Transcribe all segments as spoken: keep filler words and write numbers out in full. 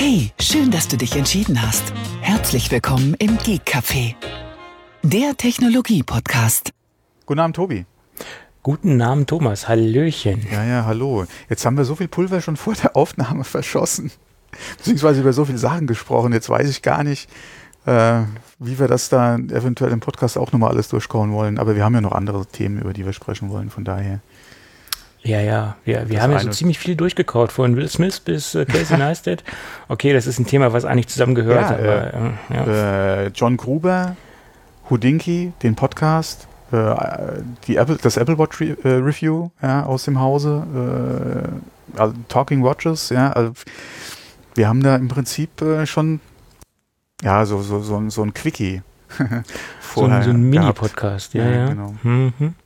Hey, schön, dass du dich entschieden hast. Herzlich willkommen im Geek Café, der Technologie-Podcast. Guten Abend, Tobi. Guten Abend, Thomas. Hallöchen. Ja, ja, hallo. Jetzt haben wir so viel Pulver schon vor der Aufnahme verschossen, beziehungsweise über so viele Sachen gesprochen. Jetzt weiß ich gar nicht, äh, wie wir das da eventuell im Podcast auch nochmal alles durchkauen wollen. Aber wir haben ja noch andere Themen, über die wir sprechen wollen, von daher. Ja, ja, wir, wir haben ja so ziemlich viel durchgekaut, von Will Smith bis äh, Casey Neistat. Okay, das ist ein Thema, was eigentlich zusammengehört. Ja, aber, äh, äh, ja. äh, John Gruber, Houdinki, den Podcast, äh, die Apple, das Apple Watch Re äh, Review ja, aus dem Hause, äh, also Talking Watches, ja, also wir haben da im Prinzip äh, schon ja, so, so, so, so ein Quickie vorher so, so ein Mini-Podcast, ja, ja, ja. Genau. Mhm.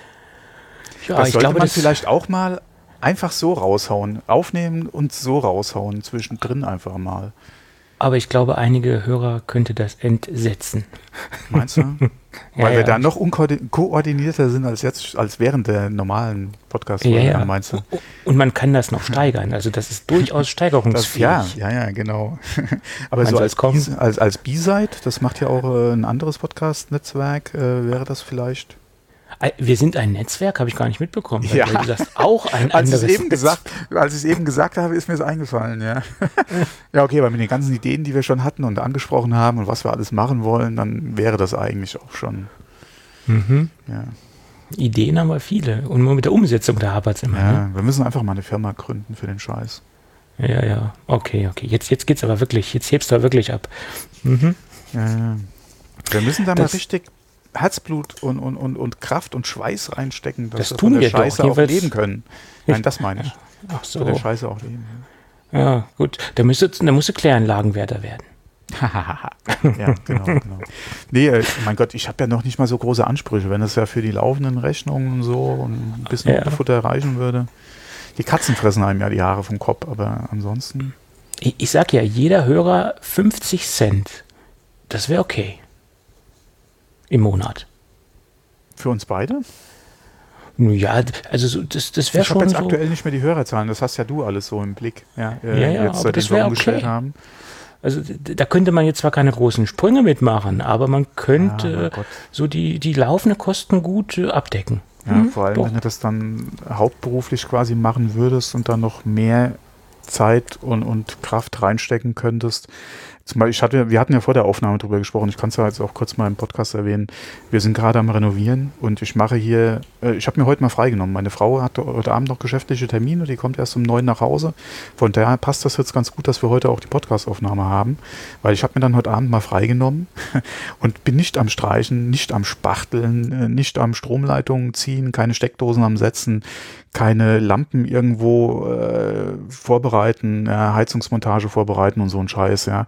Ja, das ich sollte glaube, man das vielleicht auch mal einfach so raushauen. Aufnehmen und so raushauen. Zwischendrin einfach mal. Aber ich glaube, einige Hörer könnte das entsetzen. Meinst du? Ja, Weil ja, wir da noch unkoordinierter sind als jetzt, als während der normalen podcast ja, ja. meinst du? Und man kann das noch steigern. Also das ist durchaus steigerungsfähig. Das, ja, ja, ja, genau. Aber also so als, als, als, als B-Side, das macht ja auch äh, ein anderes Podcast-Netzwerk, äh, wäre das vielleicht... Wir sind ein Netzwerk, habe ich gar nicht mitbekommen. Ja. Du sagst auch ein als anderes ich eben gesagt, Als ich es eben gesagt habe, ist mir es eingefallen. Ja. Ja, okay, aber mit den ganzen Ideen, die wir schon hatten und angesprochen haben und was wir alles machen wollen, dann wäre das eigentlich auch schon. Mhm. Ja. Ideen haben wir viele und nur mit der Umsetzung, da hapert es immer. Ja, ne? Wir müssen einfach mal eine Firma gründen für den Scheiß. Ja, ja, okay, okay. Jetzt, jetzt geht's aber wirklich, jetzt hebst du wirklich ab. Mhm. Ja, ja. Wir müssen da das mal richtig Herzblut und, und, und, und Kraft und Schweiß reinstecken, dass das wir tun von der wir Scheiße doch, auch leben können. Nein, das meine ich. Ach so. Von der Scheiße auch leben. Ja, gut. Da müsste, da müsste Kläranlagenwärter werden. Ja, genau, genau. Nee, äh, mein Gott, ich habe ja noch nicht mal so große Ansprüche, wenn es ja für die laufenden Rechnungen und so und ein bisschen Ja. Futter reichen würde. Die Katzen fressen einem ja die Haare vom Kopf, aber ansonsten... Ich, ich sag ja, jeder Hörer fünfzig Cent. Das wäre okay. Im Monat. Für uns beide? Ja, also so, das, das wäre Ich schon habe jetzt so. aktuell nicht mehr die Hörerzahlen, das hast ja du alles so im Blick. Ja, äh, Ja, ja, jetzt, aber seitdem das wir wär umgestellt okay. haben. Also d- da könnte man jetzt zwar keine großen Sprünge mitmachen, aber man Ja, könnte mein Gott. so die, die laufenden Kosten gut äh, abdecken. Ja, Mhm, vor allem, doch. wenn du das dann hauptberuflich quasi machen würdest und dann noch mehr Zeit und, und Kraft reinstecken könntest. Zum Beispiel, ich hatte, wir hatten ja vor der Aufnahme drüber gesprochen, ich kann es ja jetzt auch kurz mal im Podcast erwähnen. Wir sind gerade am Renovieren und ich mache hier, äh, ich habe mir heute mal freigenommen. Meine Frau hat heute Abend noch geschäftliche Termine, die kommt erst um neun nach Hause. Von daher passt das jetzt ganz gut, dass wir heute auch die Podcast-Aufnahme haben, weil ich habe mir dann heute Abend mal freigenommen und bin nicht am Streichen, nicht am Spachteln, äh, nicht am Stromleitungen ziehen, keine Steckdosen am Setzen, keine Lampen irgendwo äh, vorbereiten, ja, Heizungsmontage vorbereiten und so ein Scheiß, ja.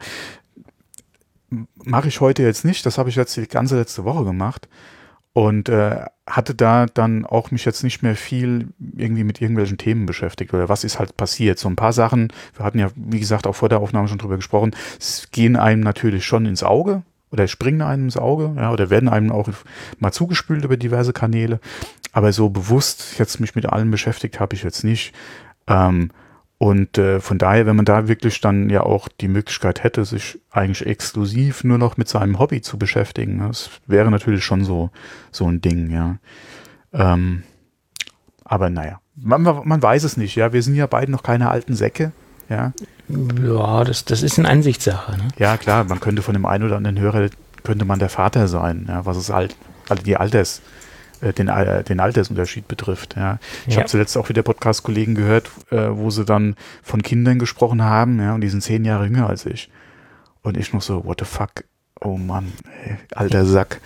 Mache ich heute jetzt nicht, das habe ich jetzt die ganze letzte Woche gemacht und äh, hatte da dann auch mich jetzt nicht mehr viel irgendwie mit irgendwelchen Themen beschäftigt oder was ist halt passiert. So ein paar Sachen, wir hatten ja, wie gesagt, auch vor der Aufnahme schon drüber gesprochen, es gehen einem natürlich schon ins Auge oder springen einem ins Auge, ja, oder werden einem auch mal zugespült über diverse Kanäle, aber so bewusst jetzt mich mit allem beschäftigt habe ich jetzt nicht. Ähm, Und äh, von daher, wenn man da wirklich dann ja auch die Möglichkeit hätte, sich eigentlich exklusiv nur noch mit seinem Hobby zu beschäftigen, ne, das wäre natürlich schon so, so ein Ding, ja. Ähm, aber naja, man, man weiß es nicht, ja. Wir sind ja beide noch keine alten Säcke, ja. Ja, das, das ist eine Ansichtssache. Ne? Ja, klar, man könnte von dem einen oder anderen Hörer, könnte man der Vater sein, ja, was es halt, also die Alters, Den, den Altersunterschied betrifft. Ja. Ich Ja. habe zuletzt auch wieder Podcast-Kollegen gehört, äh, wo sie dann von Kindern gesprochen haben, ja, und die sind zehn Jahre jünger als ich. Und ich noch so, what the fuck? Oh Mann, ey, alter Sack.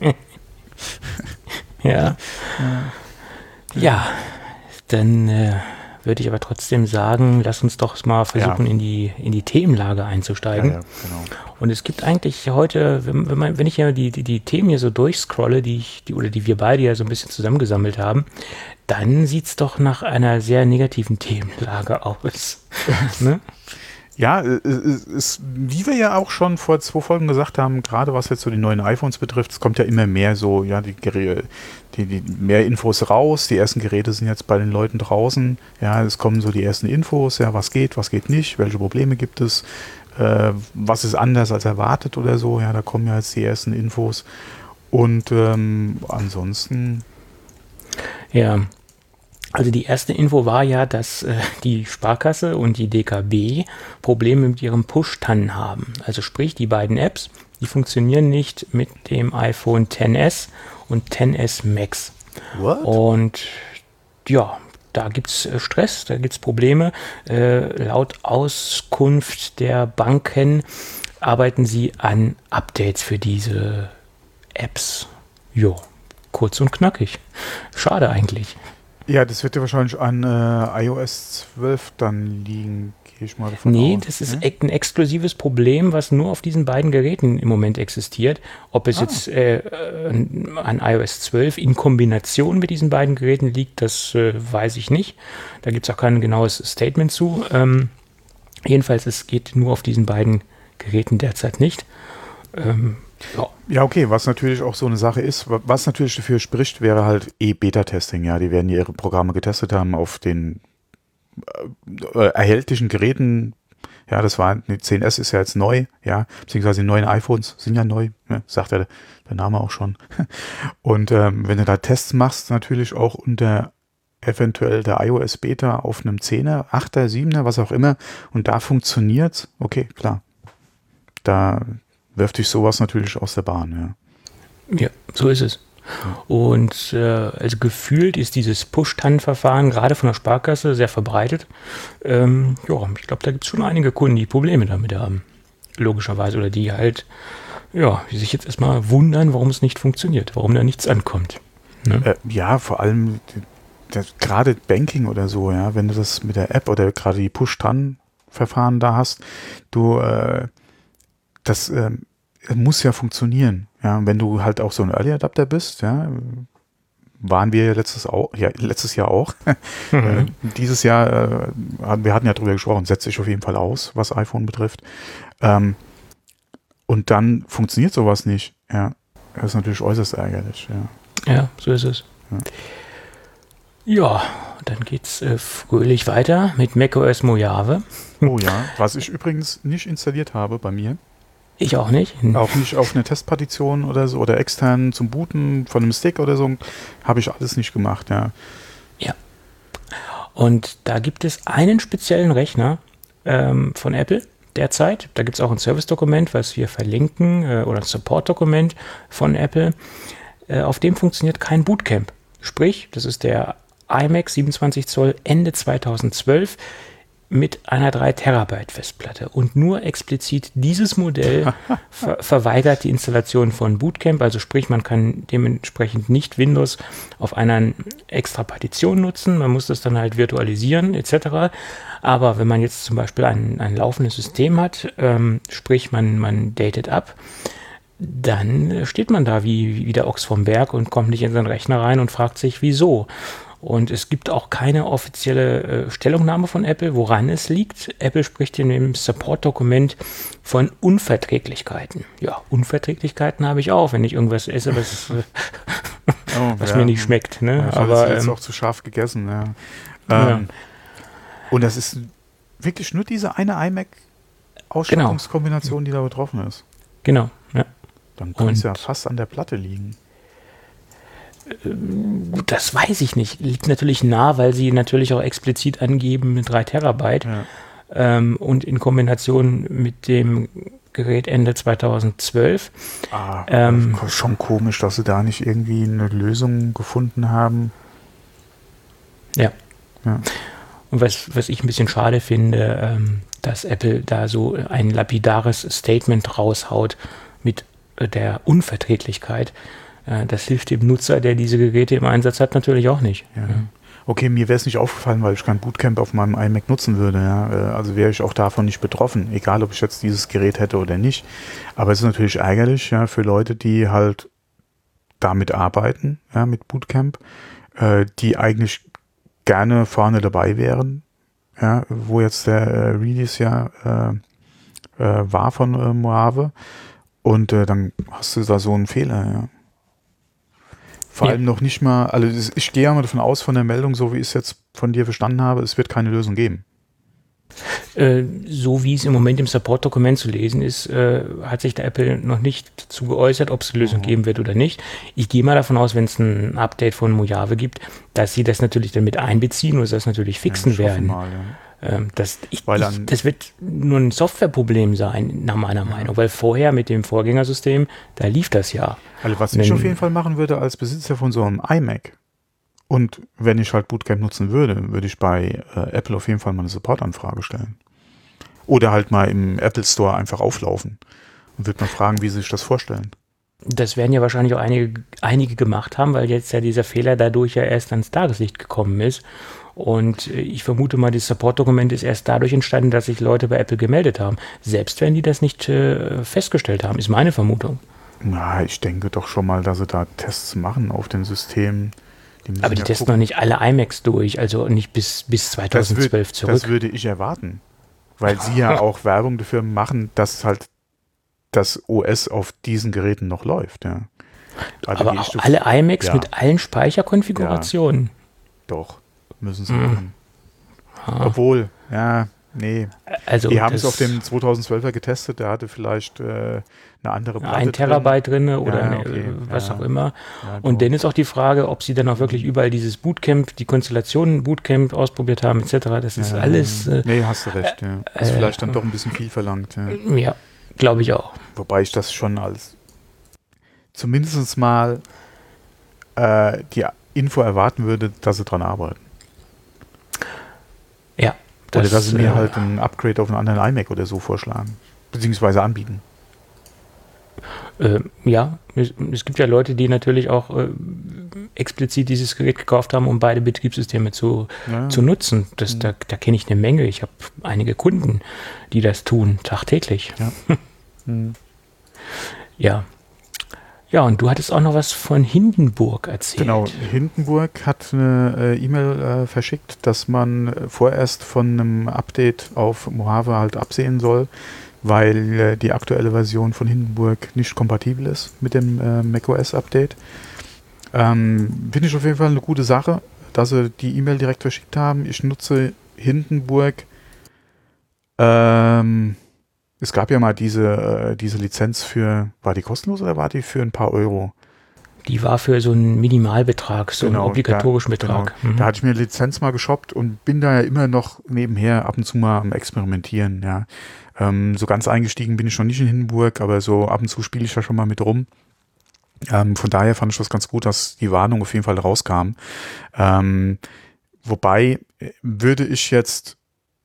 Ja. Ja, dann äh, würde ich aber trotzdem sagen, lass uns doch mal versuchen, Ja. in die in die Themenlage einzusteigen. Ja, ja, genau. Und es gibt eigentlich heute, wenn, wenn, man, wenn ich ja die, die, die Themen hier so durchscrolle, die ich, die, oder die wir beide ja so ein bisschen zusammengesammelt haben, dann sieht es doch nach einer sehr negativen Themenlage aus. Ne? Ja, es ist, wie wir ja auch schon vor zwei Folgen gesagt haben, gerade was jetzt so die neuen iPhones betrifft, es kommt ja immer mehr so, ja, die, die, die mehr Infos raus, die ersten Geräte sind jetzt bei den Leuten draußen, ja, es kommen so die ersten Infos, ja, was geht, was geht nicht, welche Probleme gibt es, äh, was ist anders als erwartet oder so, ja, da kommen ja jetzt die ersten Infos und ähm, ansonsten... Ja, also die erste Info war ja, dass äh, die Sparkasse und die D K B Probleme mit ihrem Push-Tan haben. Also sprich, die beiden Apps, die funktionieren nicht mit dem iPhone X S und X S Max. What? Und ja, da gibt es äh, Stress, da gibt es Probleme. Äh, laut Auskunft der Banken arbeiten sie an Updates für diese Apps. Jo, kurz und knackig. Schade eigentlich. Ja, das wird ja wahrscheinlich an äh, i O S zwölf dann liegen, gehe ich mal davon nee, aus. Nee, das ist ne? ein exklusives Problem, was nur auf diesen beiden Geräten im Moment existiert. Ob es ah. jetzt äh, an i O S zwölf in Kombination mit diesen beiden Geräten liegt, das äh, weiß ich nicht. Da gibt es auch kein genaues Statement zu. Ähm, jedenfalls, es geht nur auf diesen beiden Geräten derzeit nicht. Ähm, Ja. ja, okay, was natürlich auch so eine Sache ist, was natürlich dafür spricht, wäre halt E-Beta-Testing, ja, die werden ihre Programme getestet haben auf den äh, erhältlichen Geräten, ja, das war, die X S ist ja jetzt neu, ja, beziehungsweise die neuen iPhones sind ja neu, ne, sagt ja der Name auch schon. Und ähm, wenn du da Tests machst, natürlich auch unter eventuell der iOS-Beta auf einem zehner, achter, siebener, was auch immer, und da funktioniert's, okay, klar, da wirft dich sowas natürlich aus der Bahn, ja. Ja, so ist es. Ja. Und äh, also gefühlt ist dieses Push-Tan-Verfahren gerade von der Sparkasse sehr verbreitet. Ähm, ja, ich glaube, da gibt es schon einige Kunden, die Probleme damit haben. Logischerweise. Oder die halt, ja, die sich jetzt erstmal wundern, warum es nicht funktioniert, warum da nichts ankommt. Ne? Äh, ja, vor allem gerade Banking oder so, ja, wenn du das mit der App oder gerade die Push-Tan-Verfahren da hast, du äh, das äh, muss ja funktionieren. Ja, wenn du halt auch so ein Early Adapter bist, ja, waren wir ja letztes, auch, ja, letztes Jahr auch. Mhm. äh, dieses Jahr, äh, wir hatten ja drüber gesprochen, setzt sich auf jeden Fall aus, was iPhone betrifft. Ähm, und dann funktioniert sowas nicht. Ja, das ist natürlich äußerst ärgerlich. Ja, ja, so ist es. Ja, ja, dann geht's äh, fröhlich weiter mit macOS Mojave. Oh ja, was ich übrigens nicht installiert habe bei mir. Ich auch nicht. Auch nicht auf eine Testpartition oder so oder extern zum Booten von einem Stick oder so. Habe ich alles nicht gemacht, ja. Ja. Und da gibt es einen speziellen Rechner ähm, von Apple derzeit. Da gibt es auch ein Service-Dokument, was wir verlinken, äh, oder ein Support-Dokument von Apple. Äh, auf dem funktioniert kein Bootcamp. Sprich, das ist der iMac siebenundzwanzig Zoll Ende zweitausendzwölf. Mit einer drei Terabyte Festplatte. Und nur explizit dieses Modell ver- verweigert die Installation von Bootcamp. Also sprich, man kann dementsprechend nicht Windows auf einer extra Partition nutzen. Man muss das dann halt virtualisieren et cetera. Aber wenn man jetzt zum Beispiel ein, ein laufendes System hat, ähm, sprich man, man datet ab, dann steht man da wie, wie der Ochs vom Berg und kommt nicht in seinen Rechner rein und fragt sich, wieso. Und es gibt auch keine offizielle äh, Stellungnahme von Apple, woran es liegt. Apple spricht in dem Support-Dokument von Unverträglichkeiten. Ja, Unverträglichkeiten habe ich auch, wenn ich irgendwas esse, was, äh, oh, was ja. mir nicht schmeckt. Ne? Ja, aber ist jetzt ähm, auch zu scharf gegessen. Ja. Ja. Ähm, und das ist wirklich nur diese eine iMac-Ausstattungskombination, genau, die da betroffen ist. Genau, ja. Dann könnte es ja fast an der Platte liegen. Das weiß ich nicht. Liegt natürlich nah, weil sie natürlich auch explizit angeben mit drei Terabyte. Ja. Ähm, und in Kombination mit dem Gerät Ende zweitausendzwölf. Ah, ähm, schon komisch, dass sie da nicht irgendwie eine Lösung gefunden haben. Ja. ja. Und was, was ich ein bisschen schade finde, ähm, dass Apple da so ein lapidares Statement raushaut mit äh, der Unverträglichkeit. Das hilft dem Nutzer, der diese Geräte im Einsatz hat, natürlich auch nicht. Ja. Okay, mir wäre es nicht aufgefallen, weil ich kein Bootcamp auf meinem iMac nutzen würde. Ja. Also wäre ich auch davon nicht betroffen, egal ob ich jetzt dieses Gerät hätte oder nicht. Aber es ist natürlich ärgerlich, ja, für Leute, die halt damit arbeiten, ja, mit Bootcamp, äh, die eigentlich gerne vorne dabei wären, ja, wo jetzt der äh, Release ja äh, äh, war von äh, Mojave und äh, dann hast du da so einen Fehler, ja. Vor ja. allem noch nicht mal, also ich gehe ja mal davon aus von der Meldung, so wie ich es jetzt von dir verstanden habe, es wird keine Lösung geben. Äh, so wie es im Moment im Support-Dokument zu lesen ist, äh, hat sich der Apple noch nicht dazu geäußert, ob es eine Lösung oh. geben wird oder nicht. Ich gehe mal davon aus, wenn es ein Update von Mojave gibt, dass sie das natürlich dann mit einbeziehen und das natürlich fixen ja, werden. Mal, ja. ähm, das, ich, ich, das wird nur ein Softwareproblem sein, nach meiner ja. Meinung, weil vorher mit dem Vorgängersystem, da lief das ja. Also was ich auf jeden Fall machen würde als Besitzer von so einem iMac, und wenn ich halt Bootcamp nutzen würde, würde ich bei äh, Apple auf jeden Fall mal eine Supportanfrage stellen. Oder halt mal im Apple Store einfach auflaufen und würde mal fragen, wie sie sich das vorstellen. Das werden ja wahrscheinlich auch einige, einige gemacht haben, weil jetzt ja dieser Fehler dadurch ja erst ans Tageslicht gekommen ist. Und ich vermute mal, das Support-Dokument ist erst dadurch entstanden, dass sich Leute bei Apple gemeldet haben. Selbst wenn die das nicht äh, festgestellt haben, ist meine Vermutung. Na, ich denke doch schon mal, dass sie da Tests machen auf dem System. Die Aber die ja testen gucken. Noch nicht alle iMacs durch, also nicht bis, bis zweitausendzwölf das würd, zurück. Das würde ich erwarten, weil sie ja auch Werbung dafür machen, dass halt das O S auf diesen Geräten noch läuft. Ja. Also Aber auch alle iMacs ja. mit allen Speicherkonfigurationen? Ja, doch, müssen sie mhm. machen. Ah. Obwohl, ja, nee. Also die haben es auf dem zweitausendzwölfer getestet, der hatte vielleicht äh, eine andere Platte ein Terabyte drin, drin oder ja, okay. eine, was ja. auch immer. Ja, und dann ist auch die Frage, ob sie dann auch wirklich überall dieses Bootcamp, die Konstellationen Bootcamp ausprobiert haben, et cetera. Das ist ja, alles... Äh, nee, hast du recht. Ja. Das ist äh, vielleicht dann doch ein bisschen viel verlangt. Ja, ja glaube ich auch. Wobei ich das schon als zumindest mal äh, die Info erwarten würde, dass sie dran arbeiten. Ja. Das, oder dass sie mir äh, halt ein Upgrade auf einen anderen iMac oder so vorschlagen. Beziehungsweise anbieten. Äh, ja, es, es gibt ja Leute, die natürlich auch äh, explizit dieses Gerät gekauft haben, um beide Betriebssysteme zu, ja. zu nutzen. Das, mhm. Da, da kenne ich eine Menge. Ich habe einige Kunden, die das tun, tagtäglich. Ja. mhm. ja. Ja, und du hattest auch noch was von Hindenburg erzählt. Genau, Hindenburg hat eine äh, E-Mail äh, verschickt, dass man äh, vorerst von einem Update auf Mojave halt absehen soll, weil äh, die aktuelle Version von Hindenburg nicht kompatibel ist mit dem äh, macOS-Update. Ähm, finde ich auf jeden Fall eine gute Sache, dass sie die E-Mail direkt verschickt haben. Ich nutze Hindenburg. Ähm, es gab ja mal diese, äh, diese Lizenz für, war die kostenlos oder war die für ein paar Euro? Die war für so einen Minimalbetrag, so genau, einen obligatorischen da, Betrag. Genau. Mhm. Da hatte ich mir eine Lizenz mal geshoppt und bin da ja immer noch nebenher ab und zu mal am Experimentieren. Ja. Ähm, so ganz eingestiegen bin ich noch nicht in Hindenburg, aber so ab und zu spiele ich da schon mal mit rum. Ähm, von daher fand ich das ganz gut, dass die Warnung auf jeden Fall rauskam. Ähm, wobei würde ich jetzt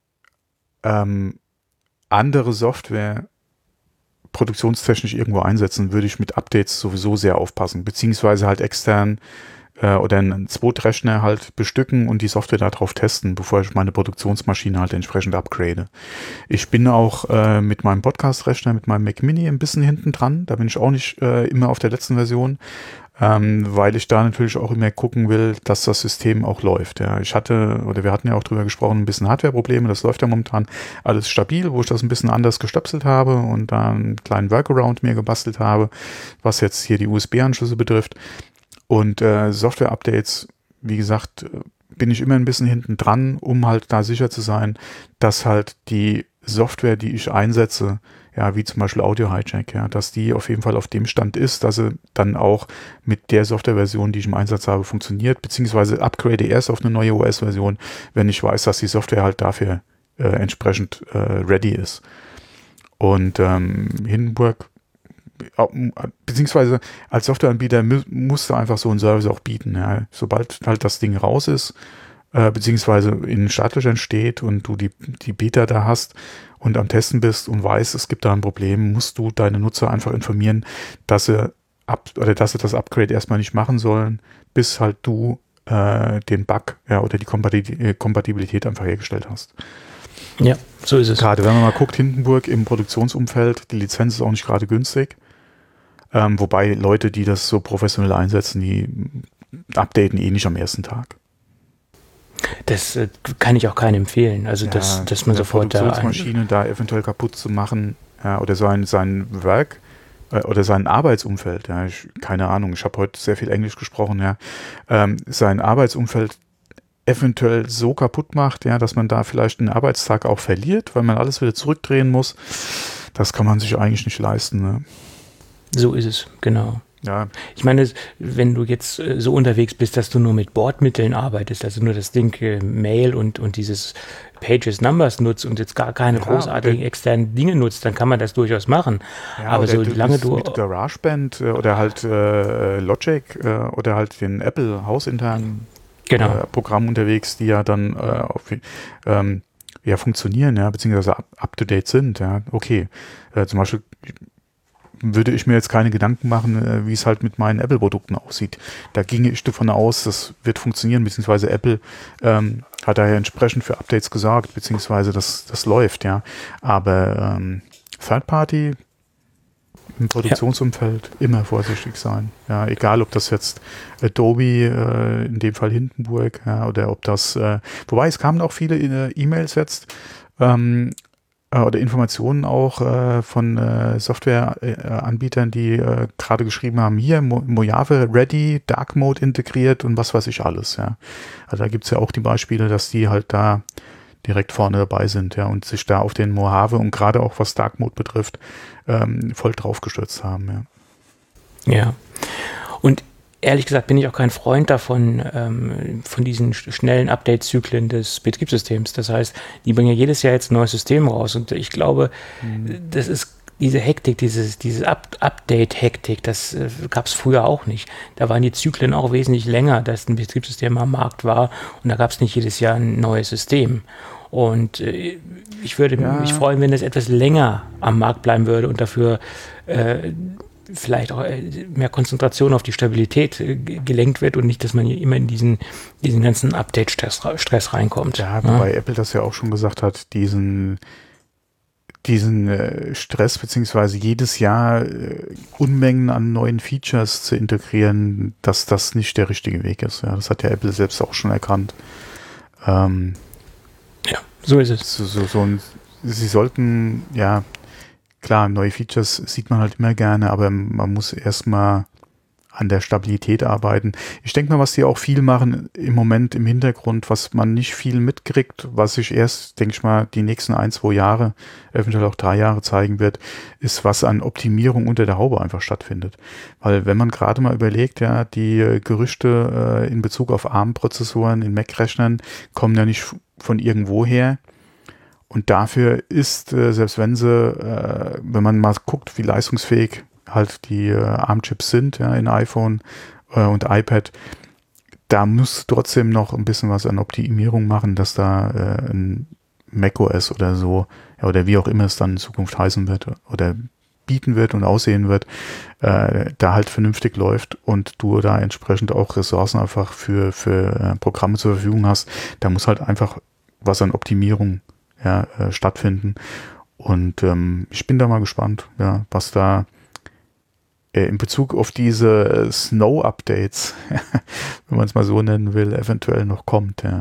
ähm, andere Software produktionstechnisch irgendwo einsetzen, würde ich mit Updates sowieso sehr aufpassen, beziehungsweise halt extern äh, oder einen Zweitrechner halt bestücken und die Software darauf testen, bevor ich meine Produktionsmaschine halt entsprechend upgrade. Ich bin auch äh, mit meinem Podcast-Rechner, mit meinem Mac Mini ein bisschen hinten dran, da bin ich auch nicht äh, immer auf der letzten Version, ähm, weil ich da natürlich auch immer gucken will, dass das System auch läuft. Ja. Ich hatte, oder wir hatten ja auch drüber gesprochen, ein bisschen Hardware-Probleme, das läuft ja momentan alles stabil, wo ich das ein bisschen anders gestöpselt habe und da einen kleinen Workaround mir gebastelt habe, was jetzt hier die U S B-Anschlüsse betrifft. Und äh, Software-Updates, wie gesagt, bin ich immer ein bisschen hinten dran, um halt da sicher zu sein, dass halt die Software, die ich einsetze, ja, wie zum Beispiel Audio Hijack, ja, dass die auf jeden Fall auf dem Stand ist, dass sie dann auch mit der Softwareversion, die ich im Einsatz habe, funktioniert, beziehungsweise upgrade erst auf eine neue O S-Version, wenn ich weiß, dass die Software halt dafür äh, entsprechend äh, ready ist. Und ähm, Hindenburg, beziehungsweise als Softwareanbieter mu- musst du einfach so einen Service auch bieten. Ja. Sobald halt das Ding raus ist, äh, beziehungsweise in den Startlöchern steht und du die, die Beta da hast und am Testen bist und weißt, es gibt da ein Problem, musst du deine Nutzer einfach informieren, dass sie ab oder dass sie das Upgrade erstmal nicht machen sollen, bis halt du äh, den Bug ja, oder die Kompatibilität einfach hergestellt hast. Ja, so ist es. Gerade wenn man mal guckt, Hindenburg im Produktionsumfeld, die Lizenz ist auch nicht gerade günstig. Ähm, wobei Leute, die das so professionell einsetzen, die updaten eh nicht am ersten Tag. Das äh, kann ich auch keinem empfehlen. Also, ja, dass, dass man sofort da... Produktionsmaschine da eventuell kaputt zu machen, ja, oder sein, sein Werk äh, oder sein Arbeitsumfeld, ja, ich, keine Ahnung, ich habe heute sehr viel Englisch gesprochen, ja, ähm, sein Arbeitsumfeld eventuell so kaputt macht, ja, dass man da vielleicht einen Arbeitstag auch verliert, weil man alles wieder zurückdrehen muss, das kann man sich eigentlich nicht leisten. Ne? So ist es, genau. Ja. Ich meine, wenn du jetzt äh, so unterwegs bist, dass du nur mit Bordmitteln arbeitest, also nur das Ding äh, Mail und, und dieses Pages Numbers nutzt und jetzt gar keine ja, großartigen externen Dinge nutzt, dann kann man das durchaus machen. Ja, aber so lange du... Mit GarageBand äh, oder halt äh, Logic äh, oder halt den Apple hausinternen genau. äh, Programm unterwegs, die ja dann äh, auf, ähm, ja, funktionieren, ja, beziehungsweise up, up to date sind, ja, okay. Äh, zum Beispiel würde ich mir jetzt keine Gedanken machen, äh, wie es halt mit meinen Apple-Produkten aussieht. Da ginge ich davon aus, das wird funktionieren, beziehungsweise Apple ähm, hat da ja entsprechend für Updates gesorgt, beziehungsweise das, das läuft, ja. Aber ähm, Third-Party im Produktionsumfeld ja. immer vorsichtig sein. Ja, egal, ob das jetzt Adobe, äh, in dem Fall Hindenburg, ja, oder ob das, äh, wobei es kamen auch viele äh, E-Mails jetzt, ähm, äh, oder Informationen auch äh, von äh, Softwareanbietern, die äh, gerade geschrieben haben, hier, Mo- Mojave Ready, Dark Mode integriert und was weiß ich alles, ja. Also da gibt es ja auch die Beispiele, dass die halt da direkt vorne dabei sind, ja, und sich da auf den Mojave und gerade auch was Dark Mode betrifft, ähm, voll drauf gestürzt haben, ja. Ja. Und ehrlich gesagt bin ich auch kein Freund davon, ähm, von diesen schnellen Update-Zyklen des Betriebssystems. Das heißt, die bringen ja jedes Jahr jetzt ein neues System raus und ich glaube, mhm. das ist diese Hektik, dieses, diese Up- Update-Hektik, das äh, gab es früher auch nicht. Da waren die Zyklen auch wesentlich länger, dass ein Betriebssystem am Markt war und da gab es nicht jedes Jahr ein neues System. Und äh, ich würde ja. mich freuen, wenn es etwas länger am Markt bleiben würde und dafür äh, vielleicht auch äh, mehr Konzentration auf die Stabilität äh, gelenkt wird und nicht, dass man hier immer in diesen, diesen ganzen Update-Stress Stress reinkommt. Ja, wobei ja. Apple das ja auch schon gesagt hat, diesen diesen äh, Stress beziehungsweise jedes Jahr äh, Unmengen an neuen Features zu integrieren, dass das nicht der richtige Weg ist. Ja, das hat ja Apple selbst auch schon erkannt. Ähm, ja, so ist es. So, so, so ein, sie sollten, ja, klar, neue Features sieht man halt immer gerne, aber man muss erstmal an der Stabilität arbeiten. Ich denke mal, was die auch viel machen im Moment im Hintergrund, was man nicht viel mitkriegt, was sich erst, denke ich mal, die nächsten ein, zwei Jahre, eventuell auch drei Jahre zeigen wird, ist, was an Optimierung unter der Haube einfach stattfindet. Weil wenn man gerade mal überlegt, ja, die äh, Gerüchte äh, in Bezug auf ARM-Prozessoren in Mac-Rechnern kommen ja nicht von irgendwo her. Und dafür ist, äh, selbst wenn sie, äh, wenn man mal guckt, wie leistungsfähig halt die äh, ARM-Chips sind, ja, in iPhone äh, und iPad, da muss trotzdem noch ein bisschen was an Optimierung machen, dass da äh, ein macOS oder so, ja, oder wie auch immer es dann in Zukunft heißen wird oder bieten wird und aussehen wird, äh, da halt vernünftig läuft und du da entsprechend auch Ressourcen einfach für, für äh, Programme zur Verfügung hast. Da muss halt einfach was an Optimierung ja, äh, stattfinden. Und ähm, ich bin da mal gespannt, ja, was da in Bezug auf diese Snow-Updates, wenn man es mal so nennen will, eventuell noch kommt. Ja,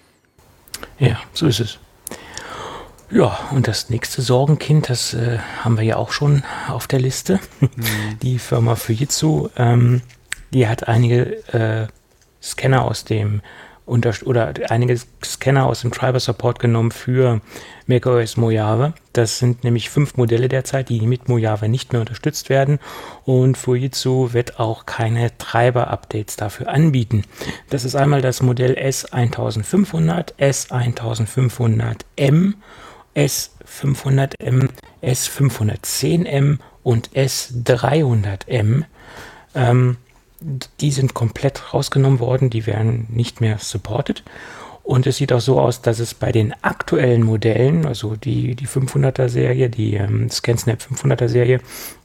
ja, so ist es. Ja, und das nächste Sorgenkind, das äh, haben wir ja auch schon auf der Liste. Mhm. Die Firma Fujitsu, ähm, die hat einige äh, Scanner aus dem Unter- oder einige Scanner aus dem Driver Support genommen für macOS Mojave. Das sind nämlich fünf Modelle derzeit, die mit Mojave nicht mehr unterstützt werden und Fujitsu wird auch keine Treiber-Updates dafür anbieten. Das ist einmal das Modell S fünfzehnhundert, S fünfzehnhundert M, S fünfhundert M, S fünfhundertzehn M und S dreihundert M. Ähm, Die sind komplett rausgenommen worden, die werden nicht mehr supported. Und es sieht auch so aus, dass es bei den aktuellen Modellen, also die, die fünfhunderter Serie, die ähm, ScanSnap fünfhunderter Serie,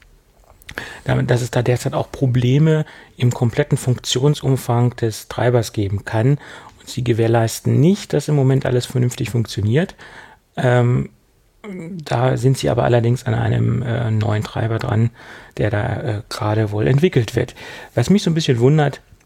dass es da derzeit auch Probleme im kompletten Funktionsumfang des Treibers geben kann. Und sie gewährleisten nicht, dass im Moment alles vernünftig funktioniert. Ähm, Da sind sie aber allerdings an einem äh, neuen Treiber dran, der da äh, gerade wohl entwickelt wird. Was mich so ein bisschen wundert,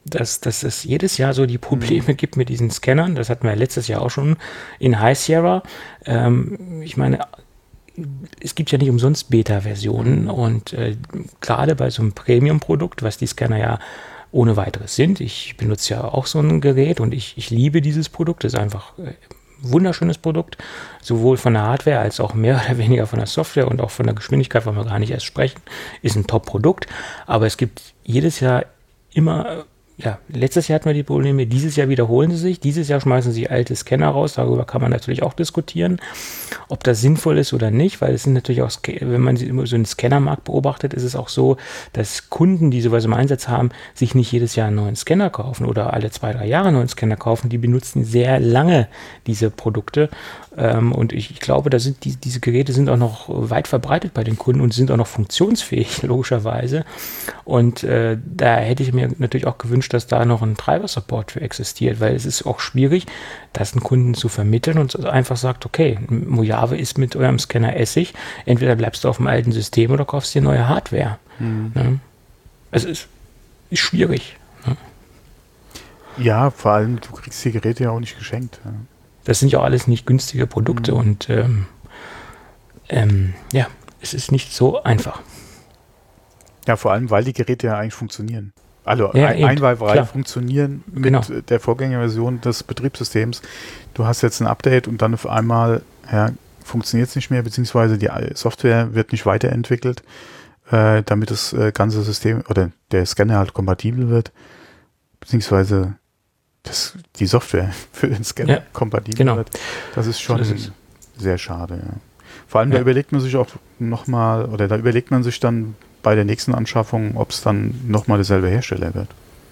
dass, dass es jedes Jahr so die Probleme mhm. gibt mit diesen Scannern. Das hatten wir letztes Jahr auch schon in High Sierra. Ähm, ich meine, es gibt ja nicht umsonst Beta-Versionen und äh, gerade bei so einem Premium-Produkt, was die Scanner ja ohne weiteres sind. Ich benutze ja auch so ein Gerät und ich, ich liebe dieses Produkt. Das ist einfach ein wunderschönes Produkt, sowohl von der Hardware als auch mehr oder weniger von der Software und auch von der Geschwindigkeit, wollen wir gar nicht erst sprechen. Ist ein Top-Produkt, aber es gibt jedes Jahr immer... Ja, letztes Jahr hatten wir die Probleme, dieses Jahr wiederholen sie sich, dieses Jahr schmeißen sie alte Scanner raus, darüber kann man natürlich auch diskutieren, ob das sinnvoll ist oder nicht, weil es sind natürlich auch, wenn man immer so einen Scannermarkt beobachtet, ist es auch so, dass Kunden, die sowas im Einsatz haben, sich nicht jedes Jahr einen neuen Scanner kaufen oder alle zwei, drei Jahre einen neuen Scanner kaufen, die benutzen sehr lange diese Produkte ähm, und ich, ich glaube, da sind die, diese Geräte sind auch noch weit verbreitet bei den Kunden und sind auch noch funktionsfähig, logischerweise, und äh, da hätte ich mir natürlich auch gewünscht, dass da noch ein Treiber-Support für existiert, weil es ist auch schwierig, das einen Kunden zu vermitteln und einfach sagt, okay, Mojave ist mit eurem Scanner Essig, entweder bleibst du auf dem alten System oder kaufst dir neue Hardware. Mhm. Ne? Es ist, ist schwierig. Ne? Ja, vor allem, du kriegst die Geräte ja auch nicht geschenkt. Ja. Das sind ja alles nicht günstige Produkte mhm. und ähm, ähm, ja, es ist nicht so einfach. Ja, vor allem, weil die Geräte ja eigentlich funktionieren. Also ja, ein, einwandfrei funktionieren mit genau. der Vorgängerversion des Betriebssystems. Du hast jetzt ein Update und dann auf einmal ja, funktioniert es nicht mehr, beziehungsweise die Software wird nicht weiterentwickelt, äh, damit das äh, ganze System oder der Scanner halt kompatibel wird, beziehungsweise das, die Software für den Scanner ja, kompatibel genau. wird. Das ist schon so ist sehr schade. Ja. Vor allem, ja. da überlegt man sich auch nochmal, oder da überlegt man sich dann bei der nächsten Anschaffung, ob es dann nochmal derselbe Hersteller wird.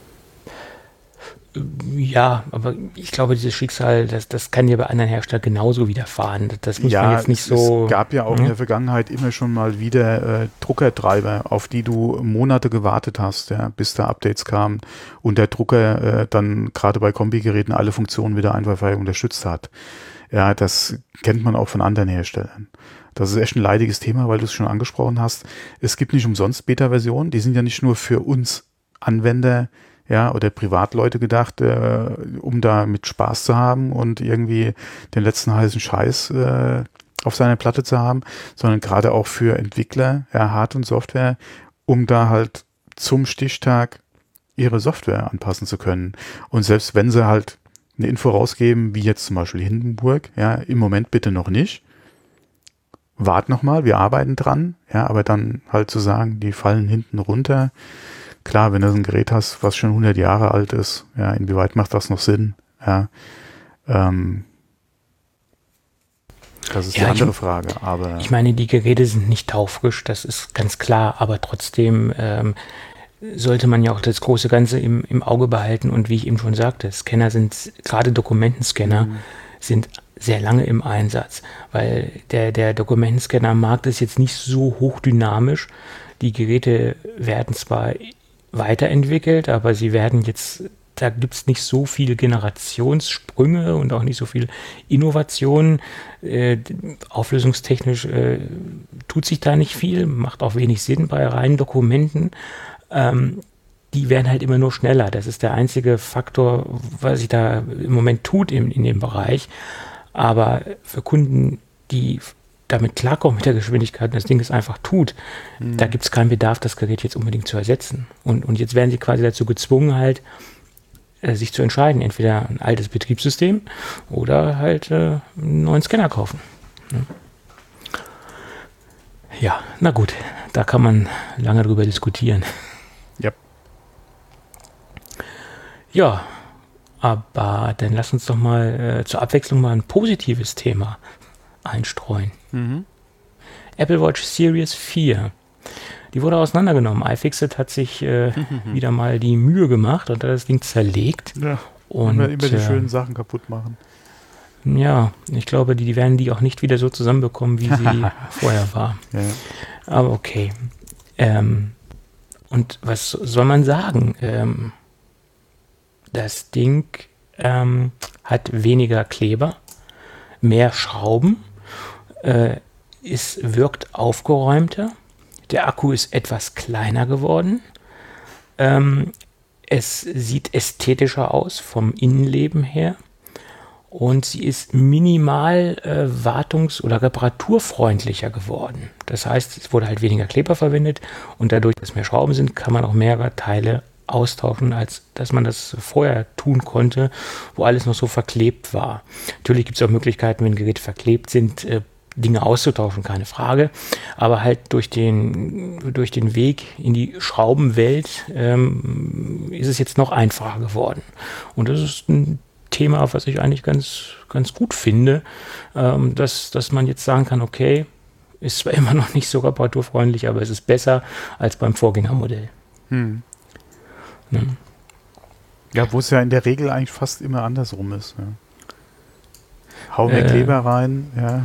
Ja, aber ich glaube, dieses Schicksal, das, das kann ja bei anderen Herstellern genauso widerfahren. Das muss ja, man jetzt nicht so... Es gab ja auch mh. in der Vergangenheit immer schon mal wieder äh, Druckertreiber, auf die du Monate gewartet hast, ja, bis da Updates kamen und der Drucker äh, dann gerade bei Kombigeräten alle Funktionen wieder einwandfrei unterstützt hat. Ja, das kennt man auch von anderen Herstellern. Das ist echt ein leidiges Thema, weil du es schon angesprochen hast. Es gibt nicht umsonst Beta-Versionen. Die sind ja nicht nur für uns Anwender, ja, oder Privatleute gedacht, äh, um da mit Spaß zu haben und irgendwie den letzten heißen Scheiß äh, auf seiner Platte zu haben, sondern gerade auch für Entwickler, ja, Hard- und Software, um da halt zum Stichtag ihre Software anpassen zu können. Und selbst wenn sie halt eine Info rausgeben, wie jetzt zum Beispiel Hindenburg, ja, im Moment bitte noch nicht. Wart nochmal, wir arbeiten dran, ja, aber dann halt zu sagen, die fallen hinten runter. Klar, wenn du ein Gerät hast, was schon hundert Jahre alt ist, ja, inwieweit macht das noch Sinn? Ja, ähm, das ist ja, die andere ich, Frage. Aber ich meine, die Geräte sind nicht taufrisch, das ist ganz klar, aber trotzdem ähm, sollte man ja auch das große Ganze im, im Auge behalten und wie ich eben schon sagte, Scanner sind, gerade Dokumentenscanner, mhm. sind sehr lange im Einsatz, weil der, der Dokumentenscanner-Markt ist jetzt nicht so hochdynamisch. Die Geräte werden zwar weiterentwickelt, aber sie werden jetzt, da gibt es nicht so viele Generationssprünge und auch nicht so viel Innovationen. Äh, auflösungstechnisch äh, tut sich da nicht viel, macht auch wenig Sinn bei reinen Dokumenten. Ähm, die werden halt immer nur schneller. Das ist der einzige Faktor, was sich da im Moment tut in, in dem Bereich. Aber für Kunden, die damit klarkommen mit der Geschwindigkeit und das Ding es einfach tut, mhm. da gibt es keinen Bedarf, das Gerät jetzt unbedingt zu ersetzen. Und, und jetzt werden sie quasi dazu gezwungen, halt äh, sich zu entscheiden, entweder ein altes Betriebssystem oder halt äh, einen neuen Scanner kaufen. Ja. ja, na gut, da kann man lange drüber diskutieren. Ja. Ja, aber dann lass uns doch mal äh, zur Abwechslung mal ein positives Thema einstreuen. Mhm. Apple Watch Series vier. Die wurde auseinandergenommen. iFixit hat sich äh, mhm. wieder mal die Mühe gemacht und hat das Ding zerlegt. Ja, und immer, immer die äh, schönen Sachen kaputt machen. Ja, ich glaube, die, die werden die auch nicht wieder so zusammenbekommen, wie sie vorher war. Ja. Aber okay. Ähm, und was soll man sagen? Ähm, Das Ding ähm, hat weniger Kleber, mehr Schrauben, äh, es wirkt aufgeräumter, der Akku ist etwas kleiner geworden, ähm, es sieht ästhetischer aus vom Innenleben her und sie ist minimal äh, wartungs- oder reparaturfreundlicher geworden. Das heißt, es wurde halt weniger Kleber verwendet und dadurch, dass mehr Schrauben sind, kann man auch mehrere Teile austauschen, als dass man das vorher tun konnte, wo alles noch so verklebt war. Natürlich gibt es auch Möglichkeiten, wenn Geräte verklebt sind, äh, Dinge auszutauschen, keine Frage. Aber halt durch den, durch den Weg in die Schraubenwelt ähm, ist es jetzt noch einfacher geworden. Und das ist ein Thema, was ich eigentlich ganz, ganz gut finde, ähm, dass, dass man jetzt sagen kann, okay, ist zwar immer noch nicht so reparaturfreundlich, aber es ist besser als beim Vorgängermodell. Hm. Ja. Ja, wo es ja in der Regel eigentlich fast immer andersrum ist. Ja. Hau mehr Äh, Kleber rein, ja.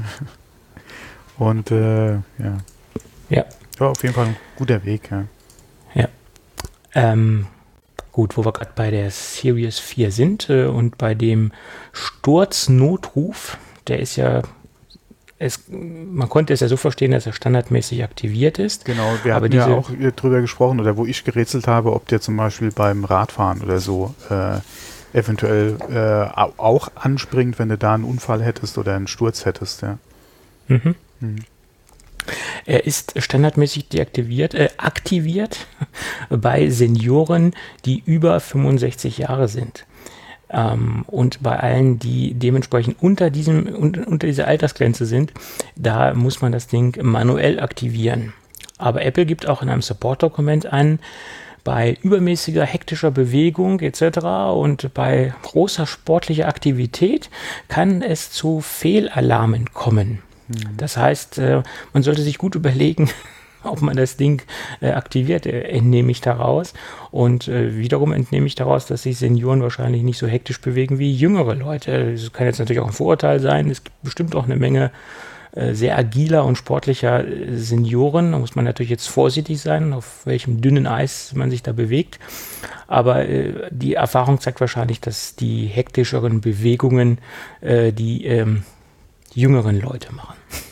Und äh, ja. Ja. Ja, auf jeden Fall ein guter Weg, ja. Ja. Ähm, gut, wo wir gerade bei der Series vier sind äh, und bei dem Sturznotruf, der ist ja, es, man konnte es ja so verstehen, dass er standardmäßig aktiviert ist. Genau, wir aber hatten diese, ja auch drüber gesprochen, oder wo ich gerätselt habe, ob der zum Beispiel beim Radfahren oder so äh, eventuell äh, auch anspringt, wenn du da einen Unfall hättest oder einen Sturz hättest, ja. Mhm. Hm. Er ist standardmäßig deaktiviert, äh, aktiviert bei Senioren, die über fünfundsechzig Jahre sind. Ähm, und bei allen, die dementsprechend unter, diesem, un, unter dieser Altersgrenze sind, da muss man das Ding manuell aktivieren. Aber Apple gibt auch in einem Support-Dokument an, bei übermäßiger hektischer Bewegung et cetera und bei großer sportlicher Aktivität kann es zu Fehlalarmen kommen. Das heißt, äh, man sollte sich gut überlegen, ob man das Ding äh, aktiviert, äh, entnehme ich daraus. Und äh, wiederum entnehme ich daraus, dass sich Senioren wahrscheinlich nicht so hektisch bewegen wie jüngere Leute. Das kann jetzt natürlich auch ein Vorurteil sein. Es gibt bestimmt auch eine Menge äh, sehr agiler und sportlicher äh, Senioren. Da muss man natürlich jetzt vorsichtig sein, auf welchem dünnen Eis man sich da bewegt. Aber äh, die Erfahrung zeigt wahrscheinlich, dass die hektischeren Bewegungen äh, die ähm, jüngeren Leute machen.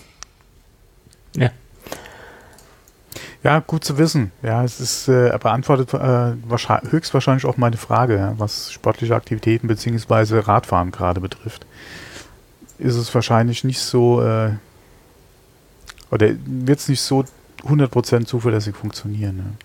Ja. Ja, gut zu wissen. Ja, es ist, äh, er beantwortet äh, wahrscheinlich, höchstwahrscheinlich auch meine Frage, ja, was sportliche Aktivitäten bzw. Radfahren gerade betrifft. Ist es wahrscheinlich nicht so, äh, oder wird es nicht so hundert Prozent zuverlässig funktionieren.